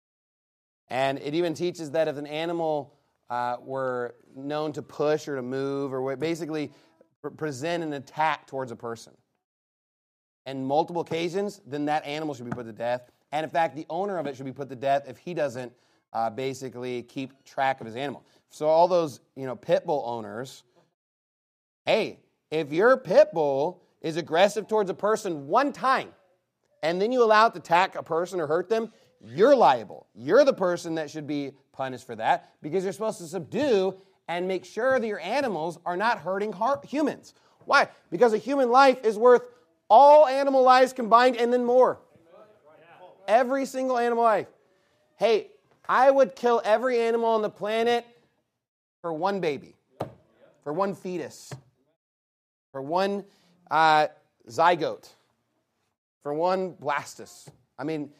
And it even teaches that if an animal were known to push or to move or basically present an attack towards a person, and multiple occasions, then that animal should be put to death. And in fact, the owner of it should be put to death if he doesn't basically keep track of his animal. So all those pit bull owners, hey, if your pit bull is aggressive towards a person one time, and then you allow it to attack a person or hurt them, you're liable. You're the person that should be punished for that, because you're supposed to subdue and make sure that your animals are not hurting humans. Why? Because a human life is worth all animal lives combined and then more. Every single animal life. Hey, I would kill every animal on the planet for one baby, for one fetus, for one zygote, for one blastus. I mean,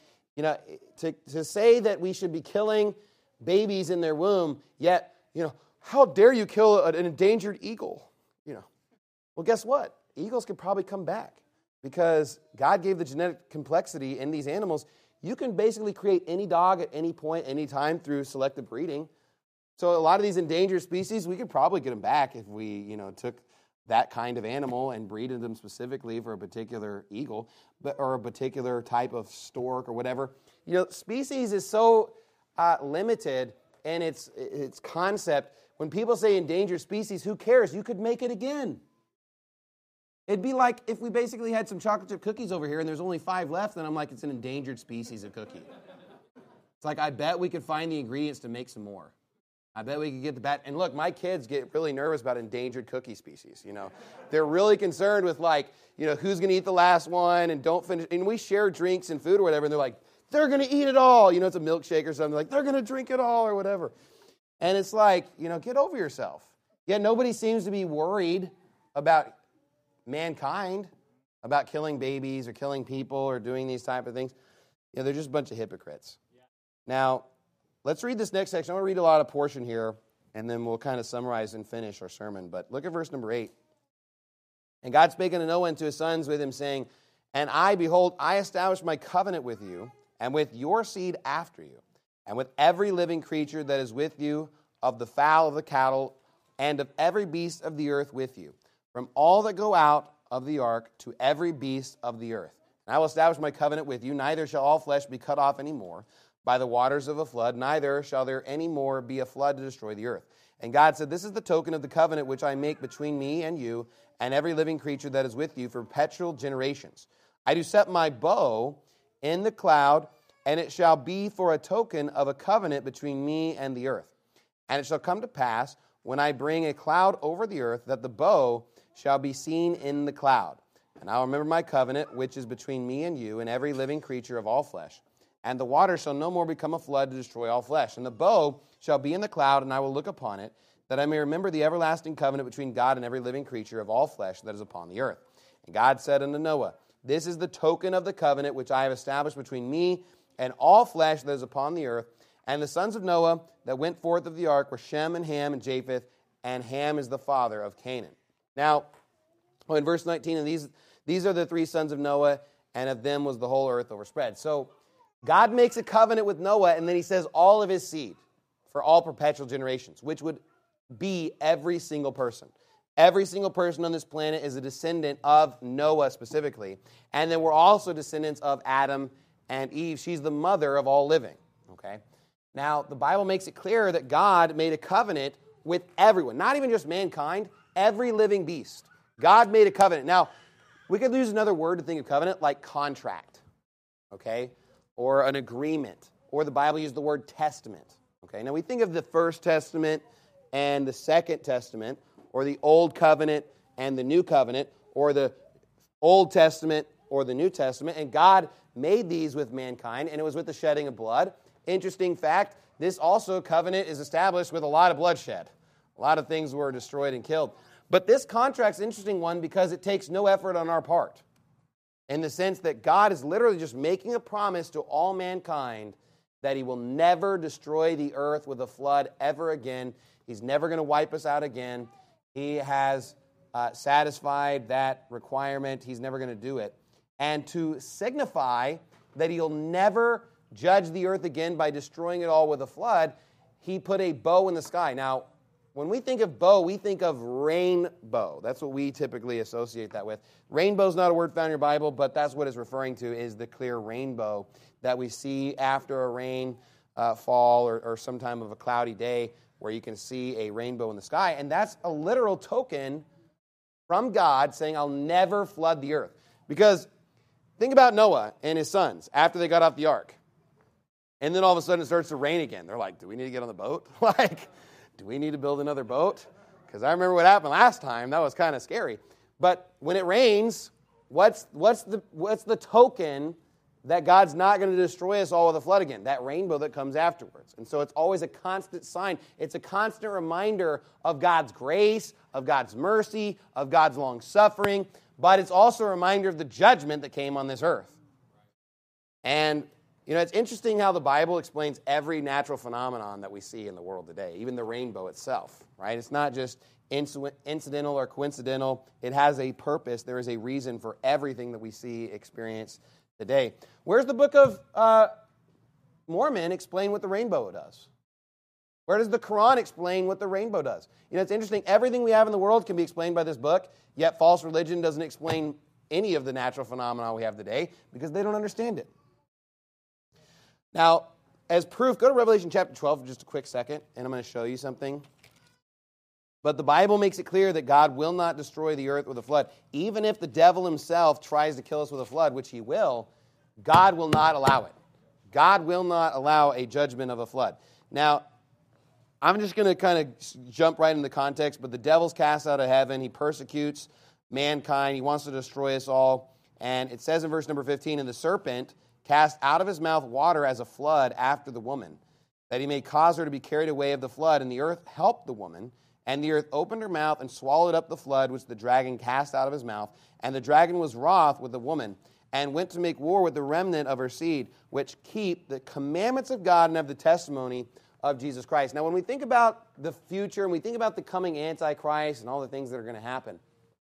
to say that we should be killing babies in their womb, yet, how dare you kill an endangered eagle? Well, guess what? Eagles could probably come back because God gave the genetic complexity in these animals. You can basically create any dog at any point, any time through selective breeding. So a lot of these endangered species, we could probably get them back if we, took that kind of animal and breeded them specifically for a particular eagle, or a particular type of stork or whatever. Species is so limited in its concept. When people say endangered species, who cares? You could make it again. It'd be like if we basically had some chocolate chip cookies over here and there's only 5 left, and I'm like, it's an endangered species of cookie. It's like, I bet we could find the ingredients to make some more. I bet we could get the bat. And look, my kids get really nervous about endangered cookie species, They're really concerned with who's going to eat the last one and don't finish. And we share drinks and food or whatever, and they're like, they're going to eat it all. It's a milkshake or something. Like, they're going to drink it all or whatever. And it's like, get over yourself. Yet nobody seems to be worried about mankind, about killing babies or killing people or doing these type of things. They're just a bunch of hypocrites. Yeah. Now, let's read this next section. I want to read a lot of portion here, and then we'll kind of summarize and finish our sermon. But look at verse number 8. And God spake unto Noah and to his sons with him, saying, And I, behold, I establish my covenant with you, and with your seed after you, and with every living creature that is with you, of the fowl of the cattle, and of every beast of the earth with you, from all that go out of the ark to every beast of the earth. And I will establish my covenant with you, neither shall all flesh be cut off any more by the waters of a flood, neither shall there any more be a flood to destroy the earth. And God said, This is the token of the covenant which I make between me and you, and every living creature that is with you for perpetual generations. I do set my bow in the cloud, and it shall be for a token of a covenant between me and the earth. And it shall come to pass, when I bring a cloud over the earth, that the bow shall be seen in the cloud. And I will remember my covenant, which is between me and you, and every living creature of all flesh. And the water shall no more become a flood to destroy all flesh. And the bow shall be in the cloud, and I will look upon it, that I may remember the everlasting covenant between God and every living creature of all flesh that is upon the earth. And God said unto Noah, This is the token of the covenant which I have established between me and all flesh that is upon the earth. And the sons of Noah that went forth of the ark were Shem and Ham and Japheth, and Ham is the father of Canaan. Now, in verse 19, and these are the three sons of Noah, and of them was the whole earth overspread. So God makes a covenant with Noah, and then he says all of his seed for all perpetual generations, which would be every single person. Every single person on this planet is a descendant of Noah specifically. And then we're also descendants of Adam and Eve. She's the mother of all living. Okay. Now, the Bible makes it clear that God made a covenant with everyone, not even just mankind, every living beast. God made a covenant. Now, we could use another word to think of covenant, like contract, okay, or an agreement, or the Bible used the word testament. Okay. Now, we think of the First Testament and the Second Testament, or the Old Covenant and the New Covenant, or the Old Testament or the New Testament, and God made these with mankind, and it was with the shedding of blood. Interesting fact, this also covenant is established with a lot of bloodshed. A lot of things were destroyed and killed. But this contract's an interesting one because it takes no effort on our part, in the sense that God is literally just making a promise to all mankind that he will never destroy the earth with a flood ever again. He's never going to wipe us out again. He has satisfied that requirement. He's never going to do it. And to signify that he'll never judge the earth again by destroying it all with a flood, he put a bow in the sky. Now, when we think of bow, we think of rainbow. That's what we typically associate that with. Rainbow is not a word found in your Bible, but that's what it's referring to, is the clear rainbow that we see after a rain fall or some time of a cloudy day, where you can see a rainbow in the sky. And that's a literal token from God saying, I'll never flood the earth. Because think about Noah and his sons after they got off the ark. And then all of a sudden it starts to rain again. They're like, do we need to get on the boat? Do we need to build another boat? Because I remember what happened last time. That was kind of scary. But when it rains, what's the token that God's not going to destroy us all with a flood again? That rainbow that comes afterwards. And so it's always a constant sign. It's a constant reminder of God's grace, of God's mercy, of God's long-suffering, but it's also a reminder of the judgment that came on this earth. And, it's interesting how the Bible explains every natural phenomenon that we see in the world today, even the rainbow itself, right? It's not just incidental or coincidental. It has a purpose. There is a reason for everything that we see, experience today. Where's the Book of Mormon explain what the rainbow does? Where does the Quran explain what the rainbow does? It's interesting. Everything we have in the world can be explained by this book, yet false religion doesn't explain any of the natural phenomena we have today because they don't understand it. Now, as proof, go to Revelation chapter 12 for just a quick second, and I'm going to show you something. But the Bible makes it clear that God will not destroy the earth with a flood. Even if the devil himself tries to kill us with a flood, which he will, God will not allow it. God will not allow a judgment of a flood. Now, I'm just going to kind of jump right into the context, but the devil's cast out of heaven. He persecutes mankind. He wants to destroy us all. And it says in verse number 15, and the serpent cast out of his mouth water as a flood after the woman, that he may cause her to be carried away of the flood. And the earth helped the woman. And the earth opened her mouth and swallowed up the flood which the dragon cast out of his mouth. And the dragon was wroth with the woman, and went to make war with the remnant of her seed, which keep the commandments of God and have the testimony of Jesus Christ. Now, when we think about the future and we think about the coming Antichrist and all the things that are going to happen,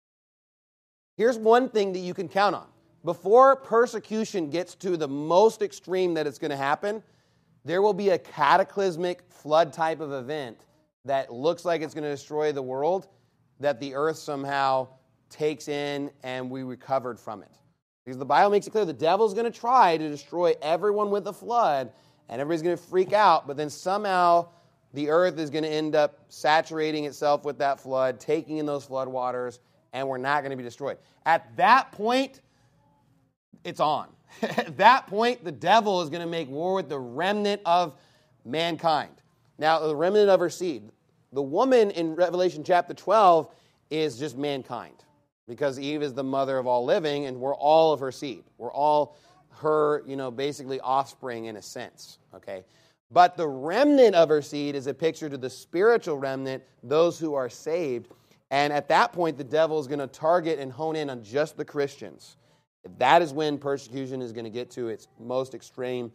here's one thing that you can count on. Before persecution gets to the most extreme that it's going to happen, there will be a cataclysmic flood type of event that looks like it's going to destroy the world, that the earth somehow takes in and we recovered from it. Because the Bible makes it clear the devil's going to try to destroy everyone with a flood, and everybody's going to freak out, but then somehow the earth is going to end up saturating itself with that flood, taking in those flood waters, and we're not going to be destroyed. At that point, it's on. At that point, the devil is going to make war with the remnant of mankind. Now, the remnant of her seed. The woman in Revelation chapter 12 is just mankind, because Eve is the mother of all living, and we're all of her seed. We're all her, basically offspring in a sense, okay? But the remnant of her seed is a picture to the spiritual remnant, those who are saved. And at that point, the devil is going to target and hone in on just the Christians. That is when persecution is going to get to its most extreme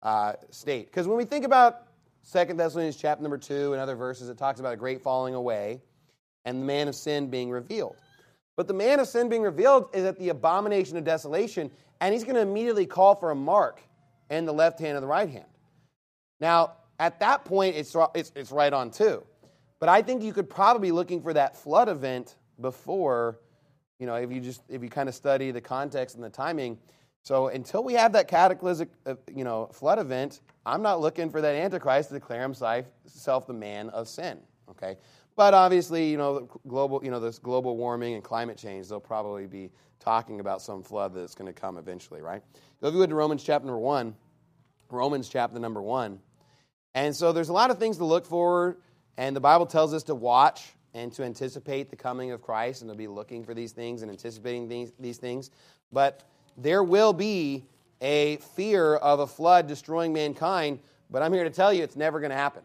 state. Because when we think about 2 Thessalonians chapter number 2 and other verses, it talks about a great falling away and the man of sin being revealed. But the man of sin being revealed is at the abomination of desolation, and he's going to immediately call for a mark in the left hand and the right hand. Now, at that point, it's right on too. But I think you could probably be looking for that flood event before, if you kind of study the context and the timing. So until we have that cataclysmic, flood event, I'm not looking for that Antichrist to declare himself the man of sin. Okay, but obviously, this global warming and climate change, they'll probably be talking about some flood that's going to come eventually, right? Go if you would to Romans chapter number 1. Romans chapter number 1. And so there's a lot of things to look for, and the Bible tells us to watch and to anticipate the coming of Christ, and to be looking for these things and anticipating these things. But there will be a fear of a flood destroying mankind, but I'm here to tell you it's never going to happen.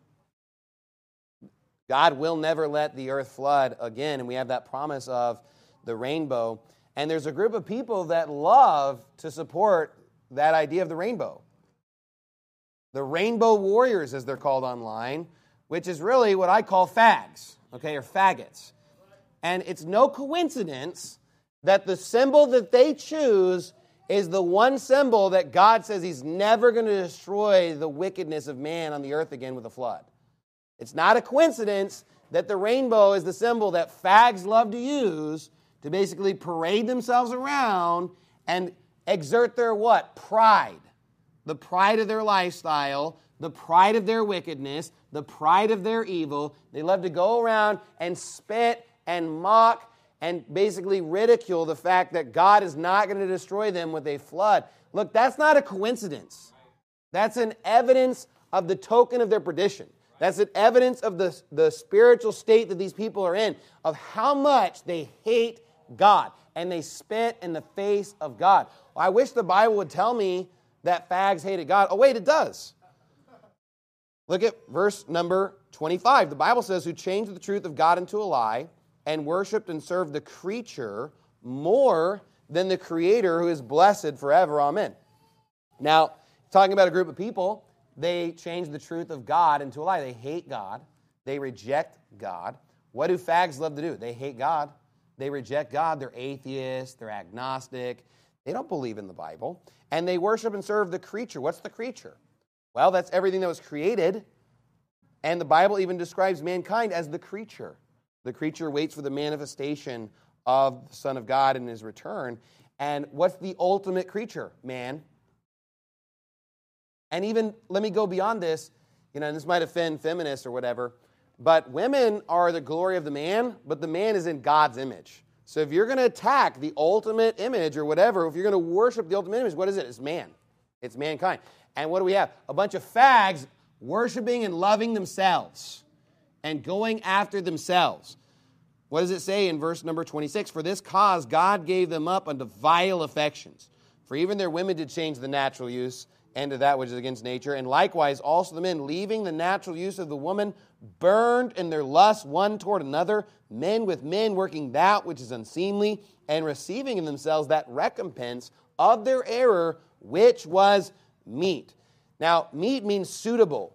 God will never let the earth flood again, and we have that promise of the rainbow. And there's a group of people that love to support that idea of the rainbow. The Rainbow Warriors, as they're called online, which is really what I call fags, okay, or faggots. And it's no coincidence that the symbol that they choose is the one symbol that God says he's never going to destroy the wickedness of man on the earth again with a flood. It's not a coincidence that the rainbow is the symbol that fags love to use to basically parade themselves around and exert their what? Pride. The pride of their lifestyle, the pride of their wickedness, the pride of their evil. They love to go around and spit and mock and basically ridicule the fact that God is not going to destroy them with a flood. Look, that's not a coincidence. That's an evidence of the token of their perdition. That's an evidence of the spiritual state that these people are in, of how much they hate God and they spit in the face of God. Well, I wish the Bible would tell me that fags hated God. Oh, wait, it does. Look at verse number 25. The Bible says, who changed the truth of God into a lie and worshipped and served the creature more than the Creator, who is blessed forever. Amen. Now, talking about a group of people, they changed the truth of God into a lie. They hate God. They reject God. What do fags love to do? They hate God. They reject God. They're atheists. They're agnostic. They don't believe in the Bible. And they worship and serve the creature. What's the creature? Well, that's everything that was created. And the Bible even describes mankind as the creature. The creature waits for the manifestation of the Son of God in his return. And what's the ultimate creature? Man. And even, let me go beyond this, and this might offend feminists or whatever, but women are the glory of the man, but the man is in God's image. So if you're going to attack the ultimate image or whatever, if you're going to worship the ultimate image, what is it? It's man. It's mankind. And what do we have? A bunch of fags worshiping and loving themselves and going after themselves. What does it say in verse number 26? For this cause God gave them up unto vile affections. For even their women did change the natural use and to that which is against nature. And likewise also the men, leaving the natural use of the woman, burned in their lust one toward another, men with men working that which is unseemly, and receiving in themselves that recompense of their error, which was meat. Now, meat means suitable.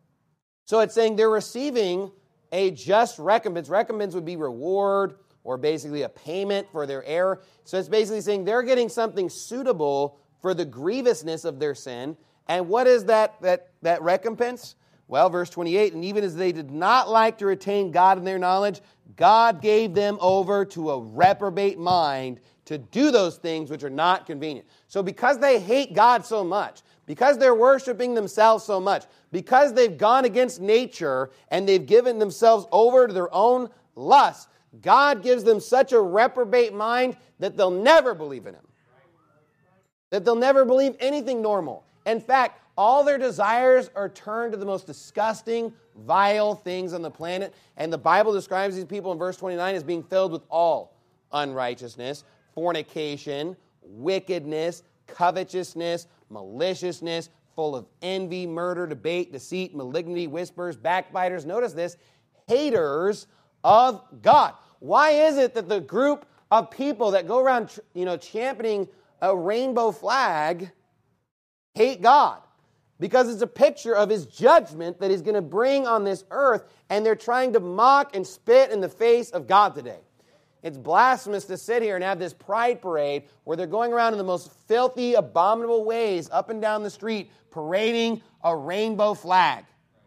So it's saying they're receiving a just recompense. Recompense would be reward or basically a payment for their error. So it's basically saying they're getting something suitable for the grievousness of their sin. And what is that recompense? Well, verse 28, and even as they did not like to retain God in their knowledge, God gave them over to a reprobate mind to do those things which are not convenient. So because they hate God so much, because they're worshiping themselves so much, because they've gone against nature and they've given themselves over to their own lusts, God gives them such a reprobate mind that they'll never believe in Him. That they'll never believe anything normal. In fact, all their desires are turned to the most disgusting, vile things on the planet. And the Bible describes these people in verse 29 as being filled with all unrighteousness, fornication, wickedness, covetousness, maliciousness, full of envy, murder, debate, deceit, malignity, whispers, backbiters. Notice this, haters of God. Why is it that the group of people that go around, championing a rainbow flag hate God? because it's a picture of his judgment that he's going to bring on this earth, and they're trying to mock and spit in the face of God today. It's blasphemous to sit here and have this pride parade where they're going around in the most filthy, abominable ways up and down the street, parading a rainbow flag.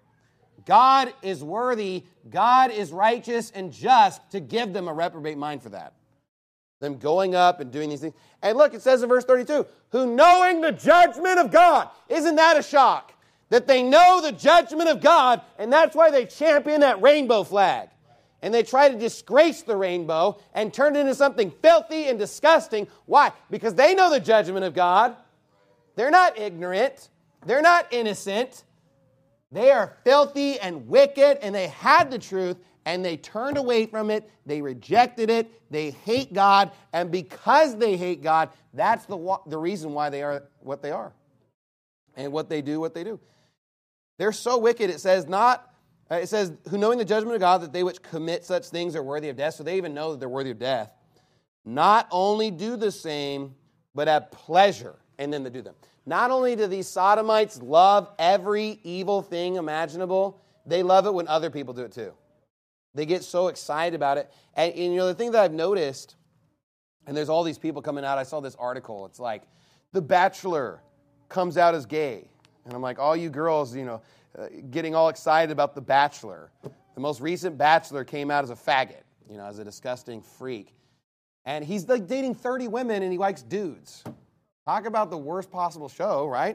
God is worthy, God is righteous and just to give them a reprobate mind for that. Them going up and doing these things. And look, it says in verse 32, who knowing the judgment of God. Isn't that a shock? That they know the judgment of God, and that's why they champion that rainbow flag. And they try to disgrace the rainbow and turn it into something filthy and disgusting. Why? Because they know the judgment of God. They're not ignorant. They're not innocent. They are filthy and wicked, and they had the truth, and they turned away from it. They rejected it. They hate God, and because they hate God, that's the reason why they are what they are and what they do. They're so wicked, it says, who knowing the judgment of God, that they which commit such things are worthy of death. So they even know that they're worthy of death. Not only do the same, but have pleasure, and then they do them. Not only do these sodomites love every evil thing imaginable, they love it when other people do it too. They get so excited about it. And the thing that I've noticed, and there's all these people coming out. I saw this article. It's like, The Bachelor comes out as gay. And I'm like, all you girls, getting all excited about The Bachelor. The most recent Bachelor came out as a faggot, as a disgusting freak. And he's like dating 30 women and he likes dudes. Talk about the worst possible show, right?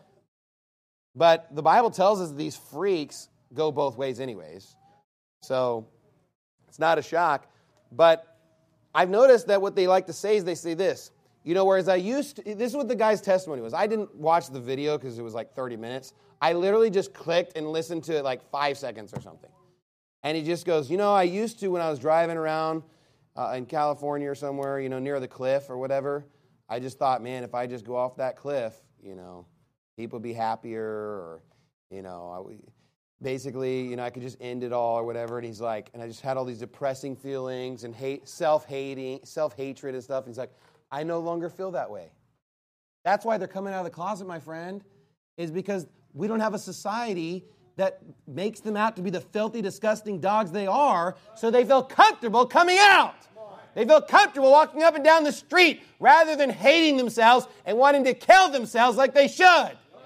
But the Bible tells us these freaks go both ways anyways. So it's not a shock. But I've noticed that what they like to say is they say this. Whereas this is what the guy's testimony was. I didn't watch the video because it was like 30 minutes. I literally just clicked and listened to it like 5 seconds or something. And he just goes, I used to, when I was driving around in California or somewhere, near the cliff or whatever, I just thought, man, if I just go off that cliff, people would be happier or, basically, I could just end it all or whatever. And he's like, and I just had all these depressing feelings and self-hatred and stuff. And he's like, I no longer feel that way. That's why they're coming out of the closet, my friend, is because we don't have a society that makes them out to be the filthy, disgusting dogs they are, so they feel comfortable coming out. They feel comfortable walking up and down the street rather than hating themselves and wanting to kill themselves like they should.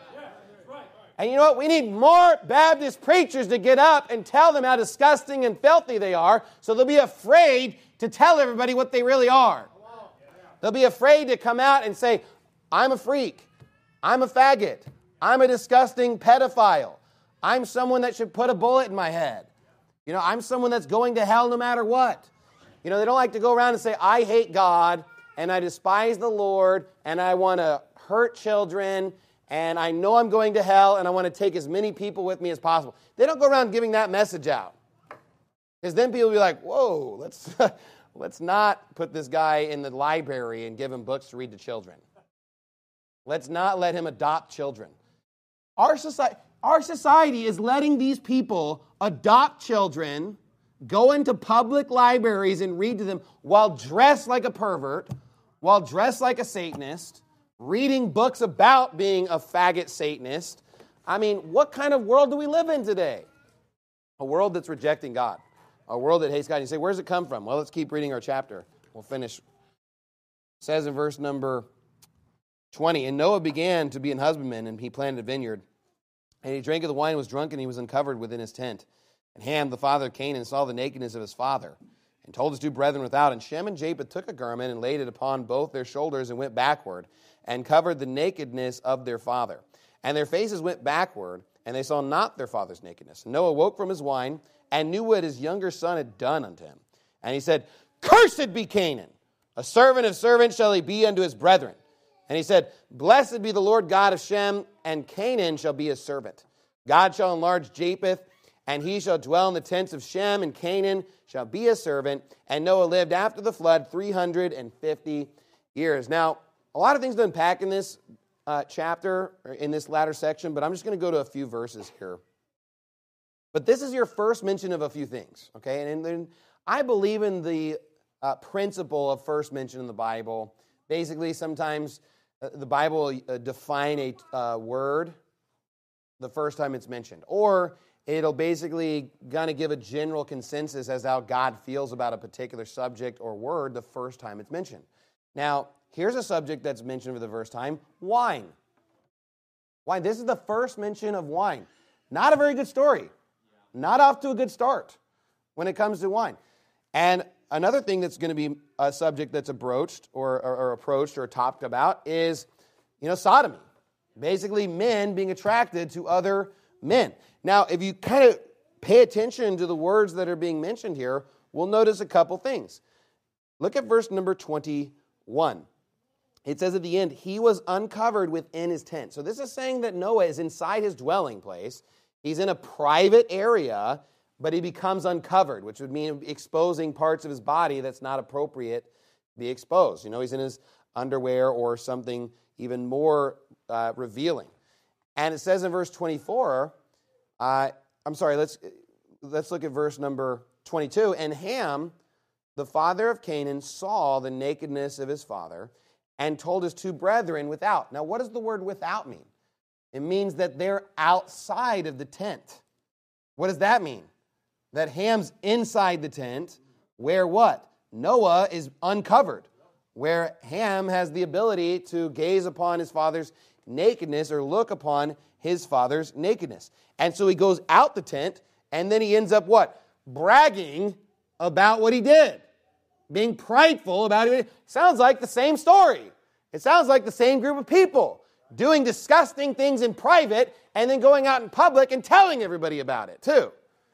And you know what? We need more Baptist preachers to get up and tell them how disgusting and filthy they are, so they'll be afraid to tell everybody what they really are. They'll be afraid to come out and say, I'm a freak. I'm a faggot. I'm a disgusting pedophile. I'm someone that should put a bullet in my head. I'm someone that's going to hell no matter what. They don't like to go around and say, I hate God, and I despise the Lord, and I want to hurt children, and I know I'm going to hell, and I want to take as many people with me as possible. They don't go around giving that message out. Because then people will be like, whoa, let's not put this guy in the library and give him books to read to children. Let's not let him adopt children. Our society is letting these people adopt children, go into public libraries and read to them while dressed like a pervert, while dressed like a Satanist, reading books about being a faggot Satanist. I mean, what kind of world do we live in today? A world that's rejecting God. A world that hates God. And you say, where does it come from? Well, let's keep reading our chapter. We'll finish. It says in verse number 20, and Noah began to be an husbandman, and he planted a vineyard. And he drank of the wine and was drunk, and he was uncovered within his tent. And Ham, the father of Canaan, saw the nakedness of his father, and told his two brethren without. And Shem and Japheth took a garment and laid it upon both their shoulders and went backward, and covered the nakedness of their father. And their faces went backward, and they saw not their father's nakedness. And Noah woke from his wine, and knew what his younger son had done unto him. And he said, Cursed be Canaan! A servant of servants shall he be unto his brethren. And he said, Blessed be the Lord God of Shem, and Canaan shall be his servant. God shall enlarge Japheth, and he shall dwell in the tents of Shem, and Canaan shall be his servant. And Noah lived after the flood 350 years. Now, a lot of things to unpack in this chapter, or in this latter section, but I'm just going to go to a few verses here. But this is your first mention of a few things, okay? And then I believe in the principle of first mention in the Bible. Basically, sometimes the Bible will define a word, the first time it's mentioned. Or it'll basically kind of give a general consensus as to how God feels about a particular subject or word the first time it's mentioned. Now, here's a subject that's mentioned for the first time, wine. Wine. This is the first mention of wine. Not a very good story. Not off to a good start when it comes to wine. And another thing that's going to be a subject that's approached or talked about is, sodomy. Basically, men being attracted to other men. Now, if you kind of pay attention to the words that are being mentioned here, we'll notice a couple things. Look at verse number 21. It says at the end, he was uncovered within his tent. So this is saying that Noah is inside his dwelling place. He's in a private area, but he becomes uncovered, which would mean exposing parts of his body that's not appropriate to be exposed. He's in his underwear or something even more revealing. And it says in verse 24, let's look at verse number 22. And Ham, the father of Canaan, saw the nakedness of his father and told his two brethren without. Now, what does the word without mean? It means that they're outside of the tent. What does that mean? That Ham's inside the tent, where what? Noah is uncovered, where Ham has the ability to gaze upon his father's nakedness or look upon his father's nakedness. And so he goes out the tent, and then he ends up what? Bragging about what he did. Being prideful about it. Sounds like the same story. It sounds like the same group of people doing disgusting things in private and then going out in public and telling everybody about it too.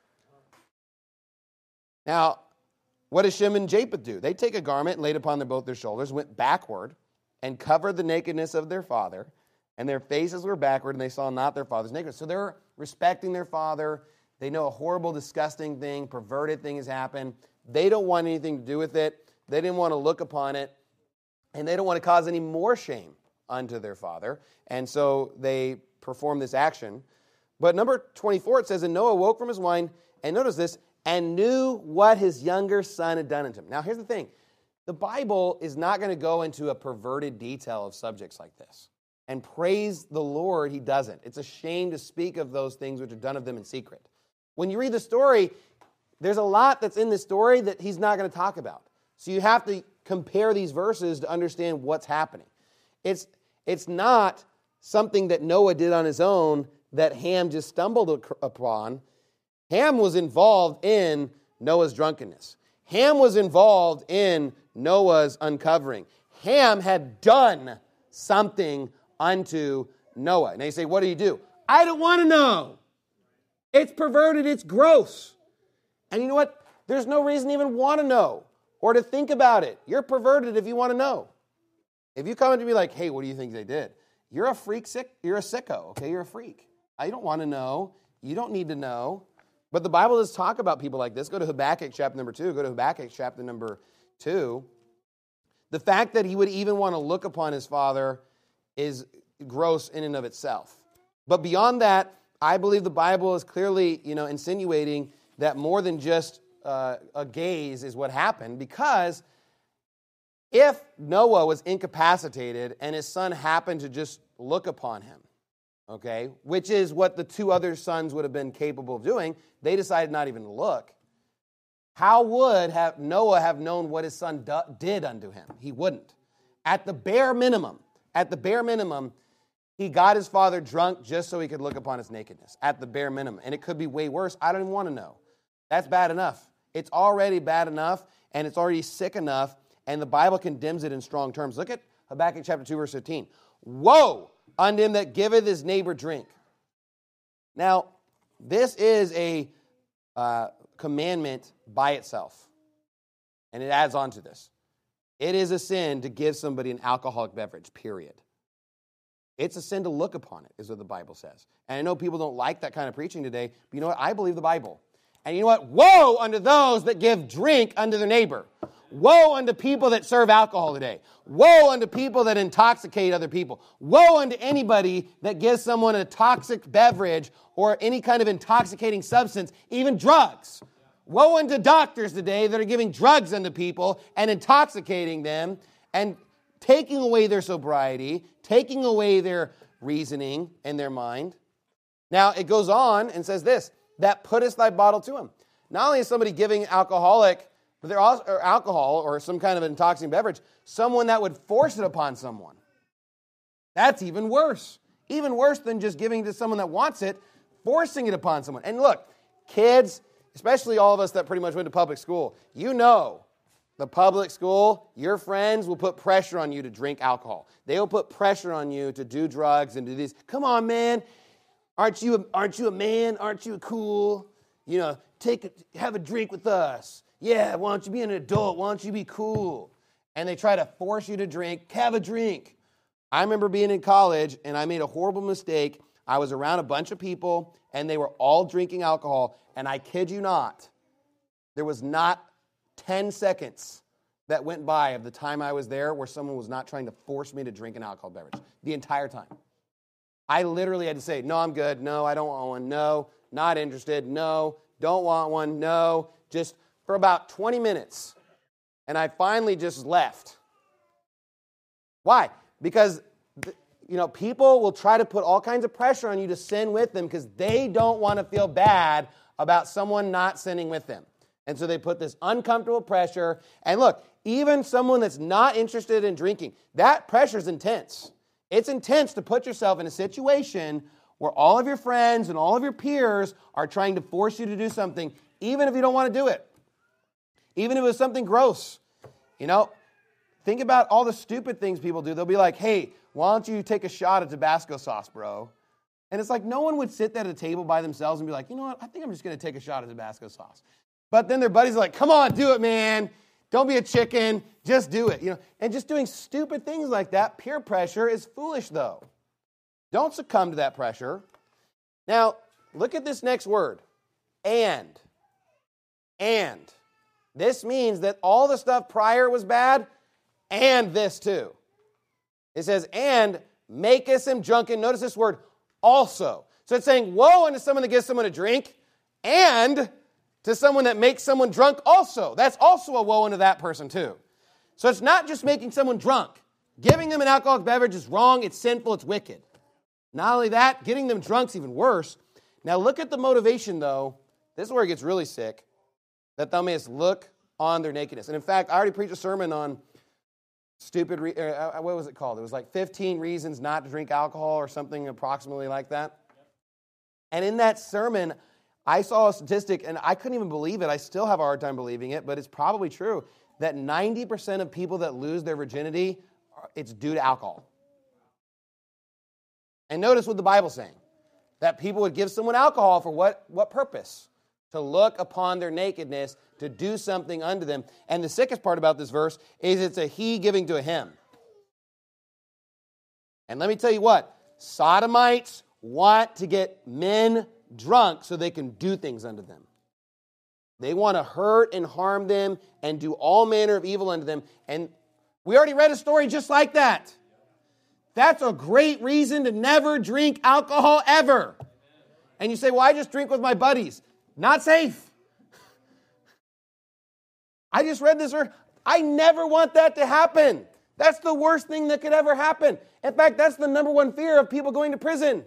Now, what does Shem and Japheth do? They take a garment and laid upon both their shoulders, went backward, and covered the nakedness of their father, and their faces were backward, and they saw not their father's nakedness. So they're respecting their father. They know a horrible, disgusting thing, perverted thing has happened. They don't want anything to do with it. They didn't want to look upon it, and they don't want to cause any more shame unto their father. And so they perform this action. But number 24, it says, and Noah woke from his wine, and notice this, and knew what his younger son had done unto him. Now, here's the thing. The Bible is not going to go into a perverted detail of subjects like this. And praise the Lord, he doesn't. It's a shame to speak of those things which are done of them in secret. When you read the story, there's a lot that's in this story that he's not going to talk about. So you have to compare these verses to understand what's happening. It's not something that Noah did on his own that Ham just stumbled upon. Ham was involved in Noah's drunkenness. Ham was involved in Noah's uncovering. Ham had done something unto Noah. Now you say, what do you do? I don't want to know. It's perverted. It's gross. And you know what? There's no reason to even want to know or to think about it. You're perverted if you want to know. If you come to me like, hey, what do you think they did? You're a freak, you're a sicko, okay? You're a freak. I don't want to know. You don't need to know. But the Bible does talk about people like this. Go to Habakkuk chapter number 2. Go to Habakkuk chapter number 2. The fact that he would even want to look upon his father is gross in and of itself. But beyond that, I believe the Bible is clearly, insinuating that more than just a gaze is what happened, because if Noah was incapacitated and his son happened to just look upon him, okay, which is what the two other sons would have been capable of doing, they decided not even to look. How would Noah have known what his son did unto him? He wouldn't. At the bare minimum, he got his father drunk just so he could look upon his nakedness. At the bare minimum. And it could be way worse. I don't even want to know. That's bad enough. It's already bad enough, and it's already sick enough, and the Bible condemns it in strong terms. Look at Habakkuk chapter 2, verse 15. Woe unto him that giveth his neighbor drink. Now, this is a commandment by itself. And it adds on to this. It is a sin to give somebody an alcoholic beverage, period. It's a sin to look upon it, is what the Bible says. And I know people don't like that kind of preaching today, but you know what? I believe the Bible. And you know what? Woe unto those that give drink unto their neighbor. Woe unto people that serve alcohol today. Woe unto people that intoxicate other people. Woe unto anybody that gives someone a toxic beverage or any kind of intoxicating substance, even drugs. Woe unto doctors today that are giving drugs unto people and intoxicating them and taking away their sobriety, taking away their reasoning and their mind. Now, it goes on and says this, that puttest thy bottle to him. Not only is somebody giving alcoholic, but they're also, or alcohol or some kind of intoxicating beverage, someone that would force it upon someone. That's even worse. Even worse than just giving it to someone that wants it, forcing it upon someone. And look, kids, especially all of us that pretty much went to public school, you know the public school, your friends will put pressure on you to drink alcohol. They will put pressure on you to do drugs and do these. Come on, man. Aren't you a man? Aren't you cool? You know, have a drink with us. Yeah, why don't you be an adult? Why don't you be cool? And they try to force you to drink. Have a drink. I remember being in college, and I made a horrible mistake. I was around a bunch of people, and they were all drinking alcohol, and I kid you not, there was not 10 seconds that went by of the time I was there where someone was not trying to force me to drink an alcohol beverage. The entire time. I literally had to say, no, I'm good. No, I don't want one. No, not interested. No, don't want one. No, just for about 20 minutes. And I finally just left. Why? Because, people will try to put all kinds of pressure on you to sin with them because they don't want to feel bad about someone not sinning with them. And so they put this uncomfortable pressure. And look, even someone that's not interested in drinking, that pressure is intense. It's intense to put yourself in a situation where all of your friends and all of your peers are trying to force you to do something, even if you don't want to do it. Even if it was something gross. Think about all the stupid things people do. They'll be like, hey, why don't you take a shot of Tabasco sauce, bro? And it's like no one would sit at a table by themselves and be like, you know what, I think I'm just going to take a shot of Tabasco sauce. But then their buddies are like, come on, do it, man. Don't be a chicken. Just do it. And just doing stupid things like that, peer pressure is foolish, though. Don't succumb to that pressure. Now, look at this next word. And. This means that all the stuff prior was bad, and this too. It says, and maketh him drunken. Notice this word, also. So it's saying, woe unto someone that gives someone a drink, and to someone that makes someone drunk also. That's also a woe unto that person too. So it's not just making someone drunk. Giving them an alcoholic beverage is wrong, it's sinful, it's wicked. Not only that, getting them drunk is even worse. Now look at the motivation though. This is where it gets really sick. That thou mayest look on their nakedness. And in fact, I already preached a sermon on what was it called? It was like 15 reasons not to drink alcohol or something approximately like that. And in that sermon, I saw a statistic, and I couldn't even believe it. I still have a hard time believing it, but it's probably true, that 90% of people that lose their virginity, it's due to alcohol. And notice what the Bible's saying, that people would give someone alcohol for what purpose? To look upon their nakedness, to do something unto them. And the sickest part about this verse is it's a he giving to a him. And let me tell you what, sodomites want to get men drunk so they can do things unto them. They want to hurt and harm them and do all manner of evil unto them. And we already read a story just like that. That's a great reason to never drink alcohol ever. And you say, well, I just drink with my buddies. Not safe. I just read this. I never want that to happen. That's the worst thing that could ever happen. In fact, that's the number one fear of people going to prison.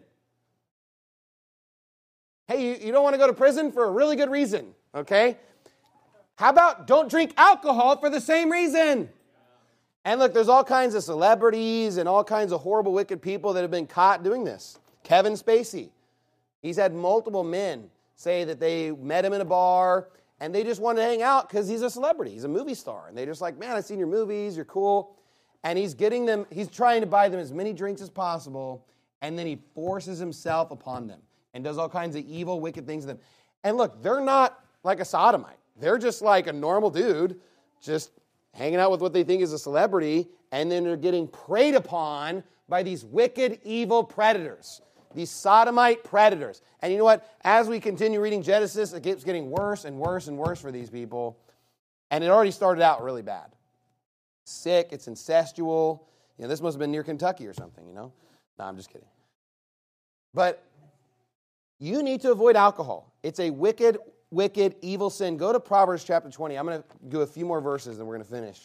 Hey, you don't want to go to prison for a really good reason, okay? How about don't drink alcohol for the same reason? And look, there's all kinds of celebrities and all kinds of horrible, wicked people that have been caught doing this. Kevin Spacey. He's had multiple men say that they met him in a bar and they just wanted to hang out because he's a celebrity. He's a movie star. And they're just like, man, I've seen your movies. You're cool. And he's trying to buy them as many drinks as possible. And then he forces himself upon them and does all kinds of evil, wicked things to them. And look, they're not like a sodomite. They're just like a normal dude, just hanging out with what they think is a celebrity. And then they're getting preyed upon by these wicked, evil predators. These sodomite predators. And you know what? As we continue reading Genesis, it keeps getting worse and worse and worse for these people. And it already started out really bad. Sick, it's incestual. This must have been near Kentucky or something, No, I'm just kidding. But you need to avoid alcohol. It's a wicked, wicked, evil sin. Go to Proverbs chapter 20. I'm going to do a few more verses and we're going to finish.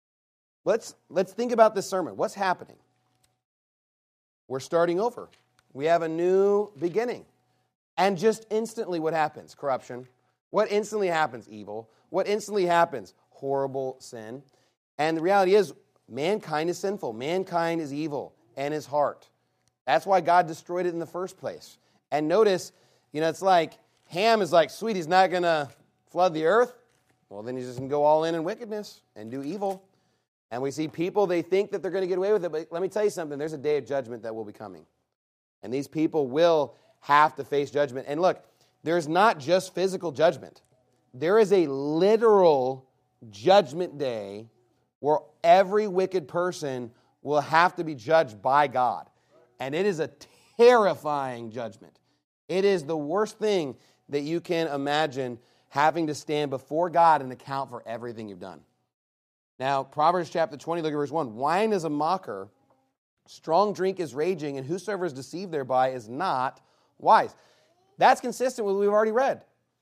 Let's think about this sermon. What's happening? We're starting over. We have a new beginning. And just instantly what happens? Corruption. What instantly happens? Evil. What instantly happens? Horrible sin. And the reality is, mankind is sinful. Mankind is evil and his heart. That's why God destroyed it in the first place. And notice, it's like Ham is like, sweet, he's not going to flood the earth. Well, then he's just going to go all in wickedness and do evil. And we see people, they think that they're going to get away with it. But let me tell you something. There's a day of judgment that will be coming. And these people will have to face judgment. And look, there's not just physical judgment. There is a literal judgment day where every wicked person will have to be judged by God. And it is a terrifying judgment. It is the worst thing that you can imagine, having to stand before God and account for everything you've done. Now, Proverbs chapter 20, look at verse 1. Wine is a mocker, strong drink is raging, and whosoever is deceived thereby is not wise. That's consistent with what we've already read.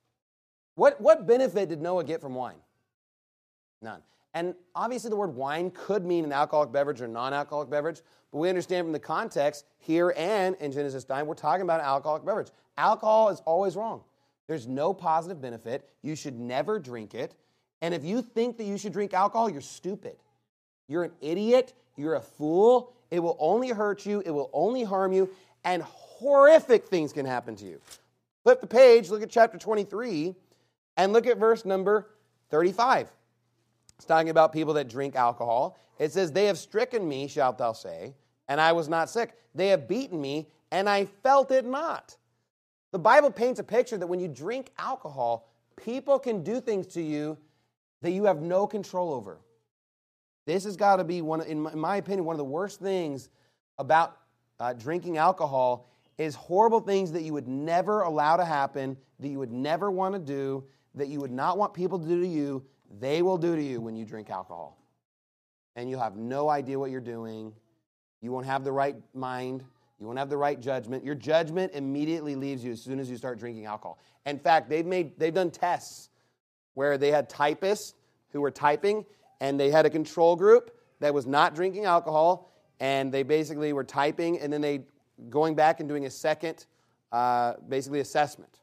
What benefit did Noah get from wine? None. And obviously the word wine could mean an alcoholic beverage or non-alcoholic beverage, but we understand from the context here and in Genesis 9, we're talking about an alcoholic beverage. Alcohol is always wrong. There's no positive benefit. You should never drink it. And if you think that you should drink alcohol, you're stupid. You're an idiot. You're a fool. It will only hurt you. It will only harm you. And horrific things can happen to you. Flip the page, look at chapter 23, and look at verse number 35. It's talking about people that drink alcohol. It says, they have stricken me, shalt thou say, and I was not sick. They have beaten me, and I felt it not. The Bible paints a picture that when you drink alcohol, people can do things to you that you have no control over. This has got to be, in my opinion, one of the worst things about drinking alcohol is horrible things that you would never allow to happen, that you would never want to do, that you would not want people to do to you. They will do to you when you drink alcohol. And you'll have no idea what you're doing. You won't have the right mind. You won't have the right judgment. Your judgment immediately leaves you as soon as you start drinking alcohol. In fact, they've done tests where they had typists who were typing, and they had a control group that was not drinking alcohol, and they basically were typing, and then they going back and doing a second, basically assessment.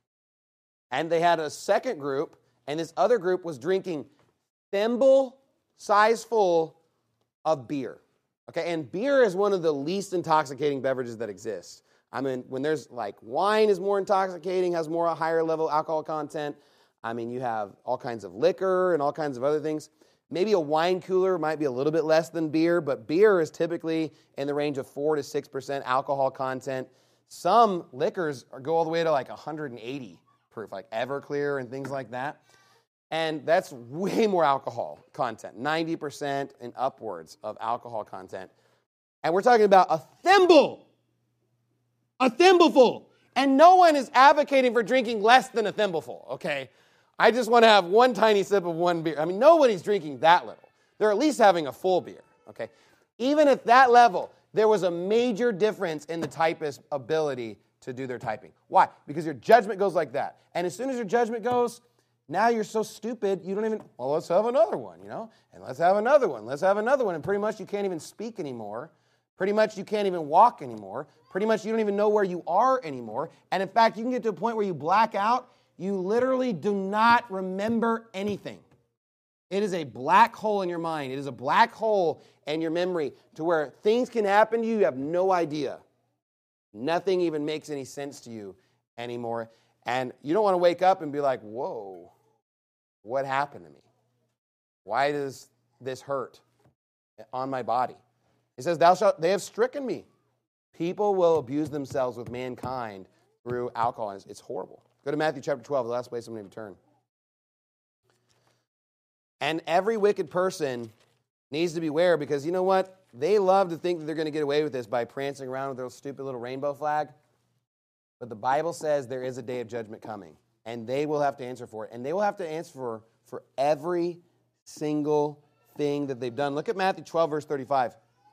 And they had a second group, and this other group was drinking thimble size full of beer. Okay, and beer is one of the least intoxicating beverages that exists. I mean, when there's like wine is more intoxicating, has more higher level alcohol content. I mean, you have all kinds of liquor and all kinds of other things. Maybe a wine cooler might be a little bit less than beer, but beer is typically in the range of 4 to 6% alcohol content. Some liquors go all the way to like 180 proof, like Everclear and things like that. And that's way more alcohol content, 90% and upwards of alcohol content. And we're talking about a thimbleful. And no one is advocating for drinking less than a thimbleful, okay? I just want to have one tiny sip of one beer. I mean, nobody's drinking that little. They're at least having a full beer, okay? Even at that level, there was a major difference in the typist's ability to do their typing. Why? Because your judgment goes like that. And as soon as your judgment goes, now you're so stupid, you don't even, well, let's have another one, And let's have another one. Let's have another one. And pretty much you can't even speak anymore. Pretty much you can't even walk anymore. Pretty much you don't even know where you are anymore. And in fact, you can get to a point where you black out. You literally do not remember anything. It is a black hole in your mind. It is a black hole in your memory to where things can happen to you, you have no idea. Nothing even makes any sense to you anymore. And you don't want to wake up and be like, whoa, what happened to me? Why does this hurt on my body? He says, they have stricken me. People will abuse themselves with mankind through alcohol. And it's horrible. Go to Matthew chapter 12, the last place I'm going to turn. And every wicked person needs to beware because you know what? They love to think that they're going to get away with this by prancing around with their stupid little rainbow flag. But the Bible says there is a day of judgment coming. And they will have to answer for it. And they will have to answer for every single thing that they've done. Look at Matthew 12, verse 35.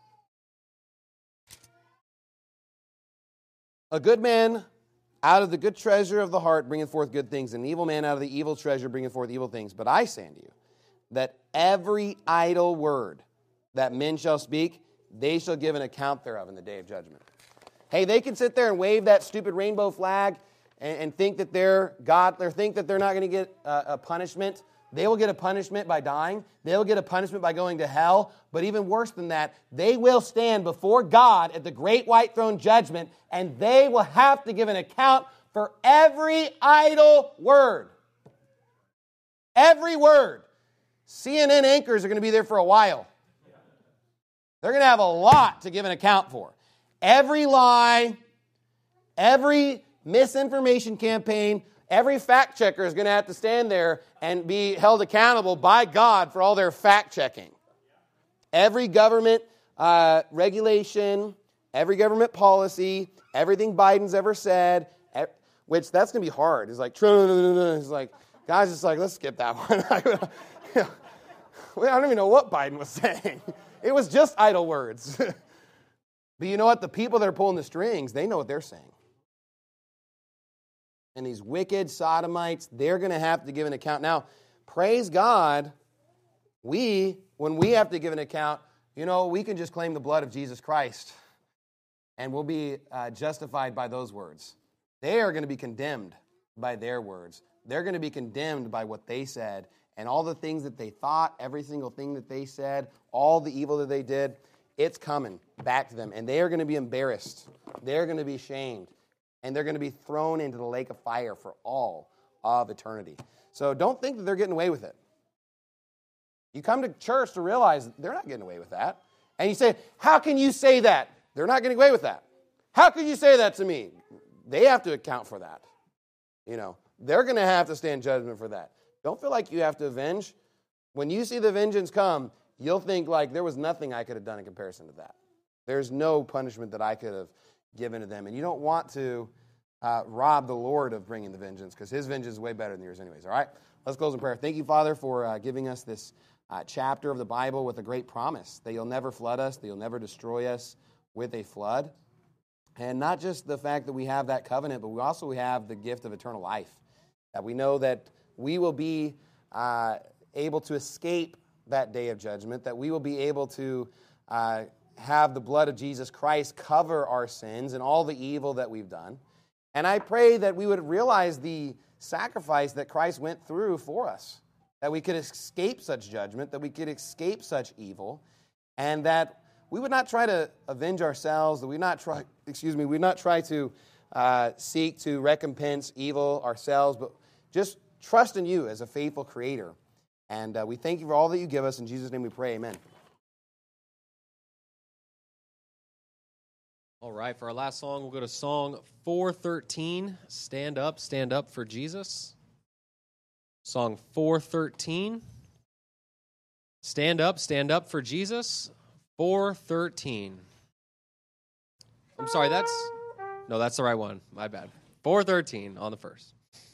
A good man out of the good treasure of the heart bringeth forth good things, and an evil man out of the evil treasure bringeth forth evil things. But I say unto you, that every idle word that men shall speak, they shall give an account thereof in the day of judgment. Hey, they can sit there and wave that stupid rainbow flag and think that they're God, or think that they're not going to get a punishment. They will get a punishment by dying. They will get a punishment by going to hell. But even worse than that, they will stand before God at the great white throne judgment, and they will have to give an account for every idle word. Every word. CNN anchors are going to be there for a while. They're going to have a lot to give an account for. Every lie, every misinformation campaign, every fact checker is going to have to stand there and be held accountable by God for all their fact checking. Every government regulation, every government policy, everything Biden's ever said, which that's going to be hard. It's like, guys, it's like, let's skip that one. I don't even know what Biden was saying. It was just idle words. But you know what? The people that are pulling the strings, they know what they're saying. And these wicked sodomites, they're going to have to give an account. Now, praise God, when we have to give an account, we can just claim the blood of Jesus Christ, and we'll be justified by those words. They are going to be condemned by their words. They're going to be condemned by what they said, and all the things that they thought, every single thing that they said, all the evil that they did, it's coming back to them, and they are going to be embarrassed. They're going to be shamed. And they're going to be thrown into the lake of fire for all of eternity. So don't think that they're getting away with it. You come to church to realize they're not getting away with that. And you say, how can you say that? They're not getting away with that. How could you say that to me? They have to account for that. They're going to have to stand judgment for that. Don't feel like you have to avenge. When you see the vengeance come, you'll think like there was nothing I could have done in comparison to that. There's no punishment that I could have given to them. And you don't want to rob the Lord of bringing the vengeance, because his vengeance is way better than yours anyways. All right? Let's close in prayer. Thank you, Father, for giving us this chapter of the Bible with a great promise that you'll never flood us, that you'll never destroy us with a flood. And not just the fact that we have that covenant, but we also have the gift of eternal life. That we know that we will be able to escape that day of judgment, that we will be able to have the blood of Jesus Christ cover our sins and all the evil that we've done. And I pray that we would realize the sacrifice that Christ went through for us, that we could escape such judgment, that we could escape such evil, and that we would not try to avenge ourselves, that we not try to seek to recompense evil ourselves, but just trust in you as a faithful creator. And we thank you for all that you give us. In Jesus' name we pray, amen. All right, for our last song, we'll go to song 413, Stand Up for Jesus. Song 413, Stand Up for Jesus, 413. I'm sorry, that's the right one. My bad. 413 on the first.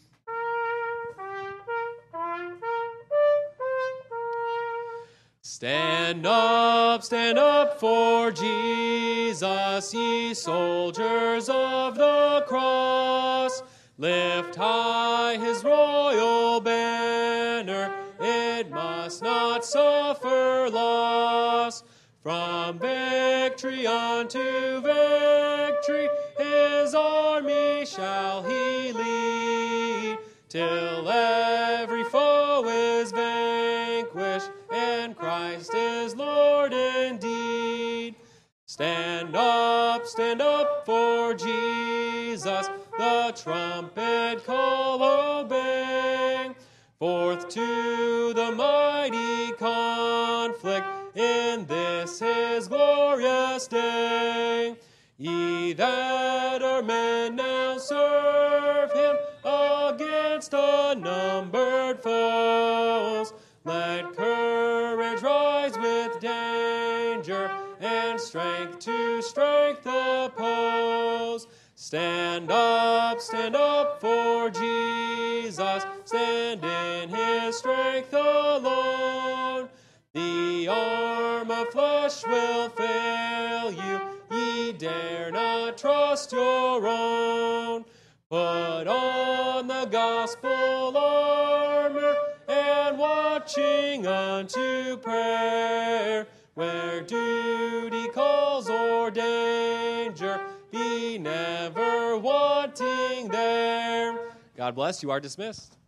Stand up for Jesus, ye soldiers of the cross. Lift high his royal banner, it must not suffer loss. From victory unto victory, his army shall he lead, till every foe is vanquished, and Christ is Lord indeed. Stand up for Jesus, the trumpet call obey. Forth to the mighty conflict in this his glorious day. Ye that are men now serve him against unnumbered foes. Let courage rise with danger, and strength to strength oppose. Stand up for Jesus, stand in his strength alone. The arm of flesh will fail you, ye dare not trust your own. Put on the gospel armor, and watching unto prayer, where duty calls or danger, be never wanting there. God bless. You are dismissed.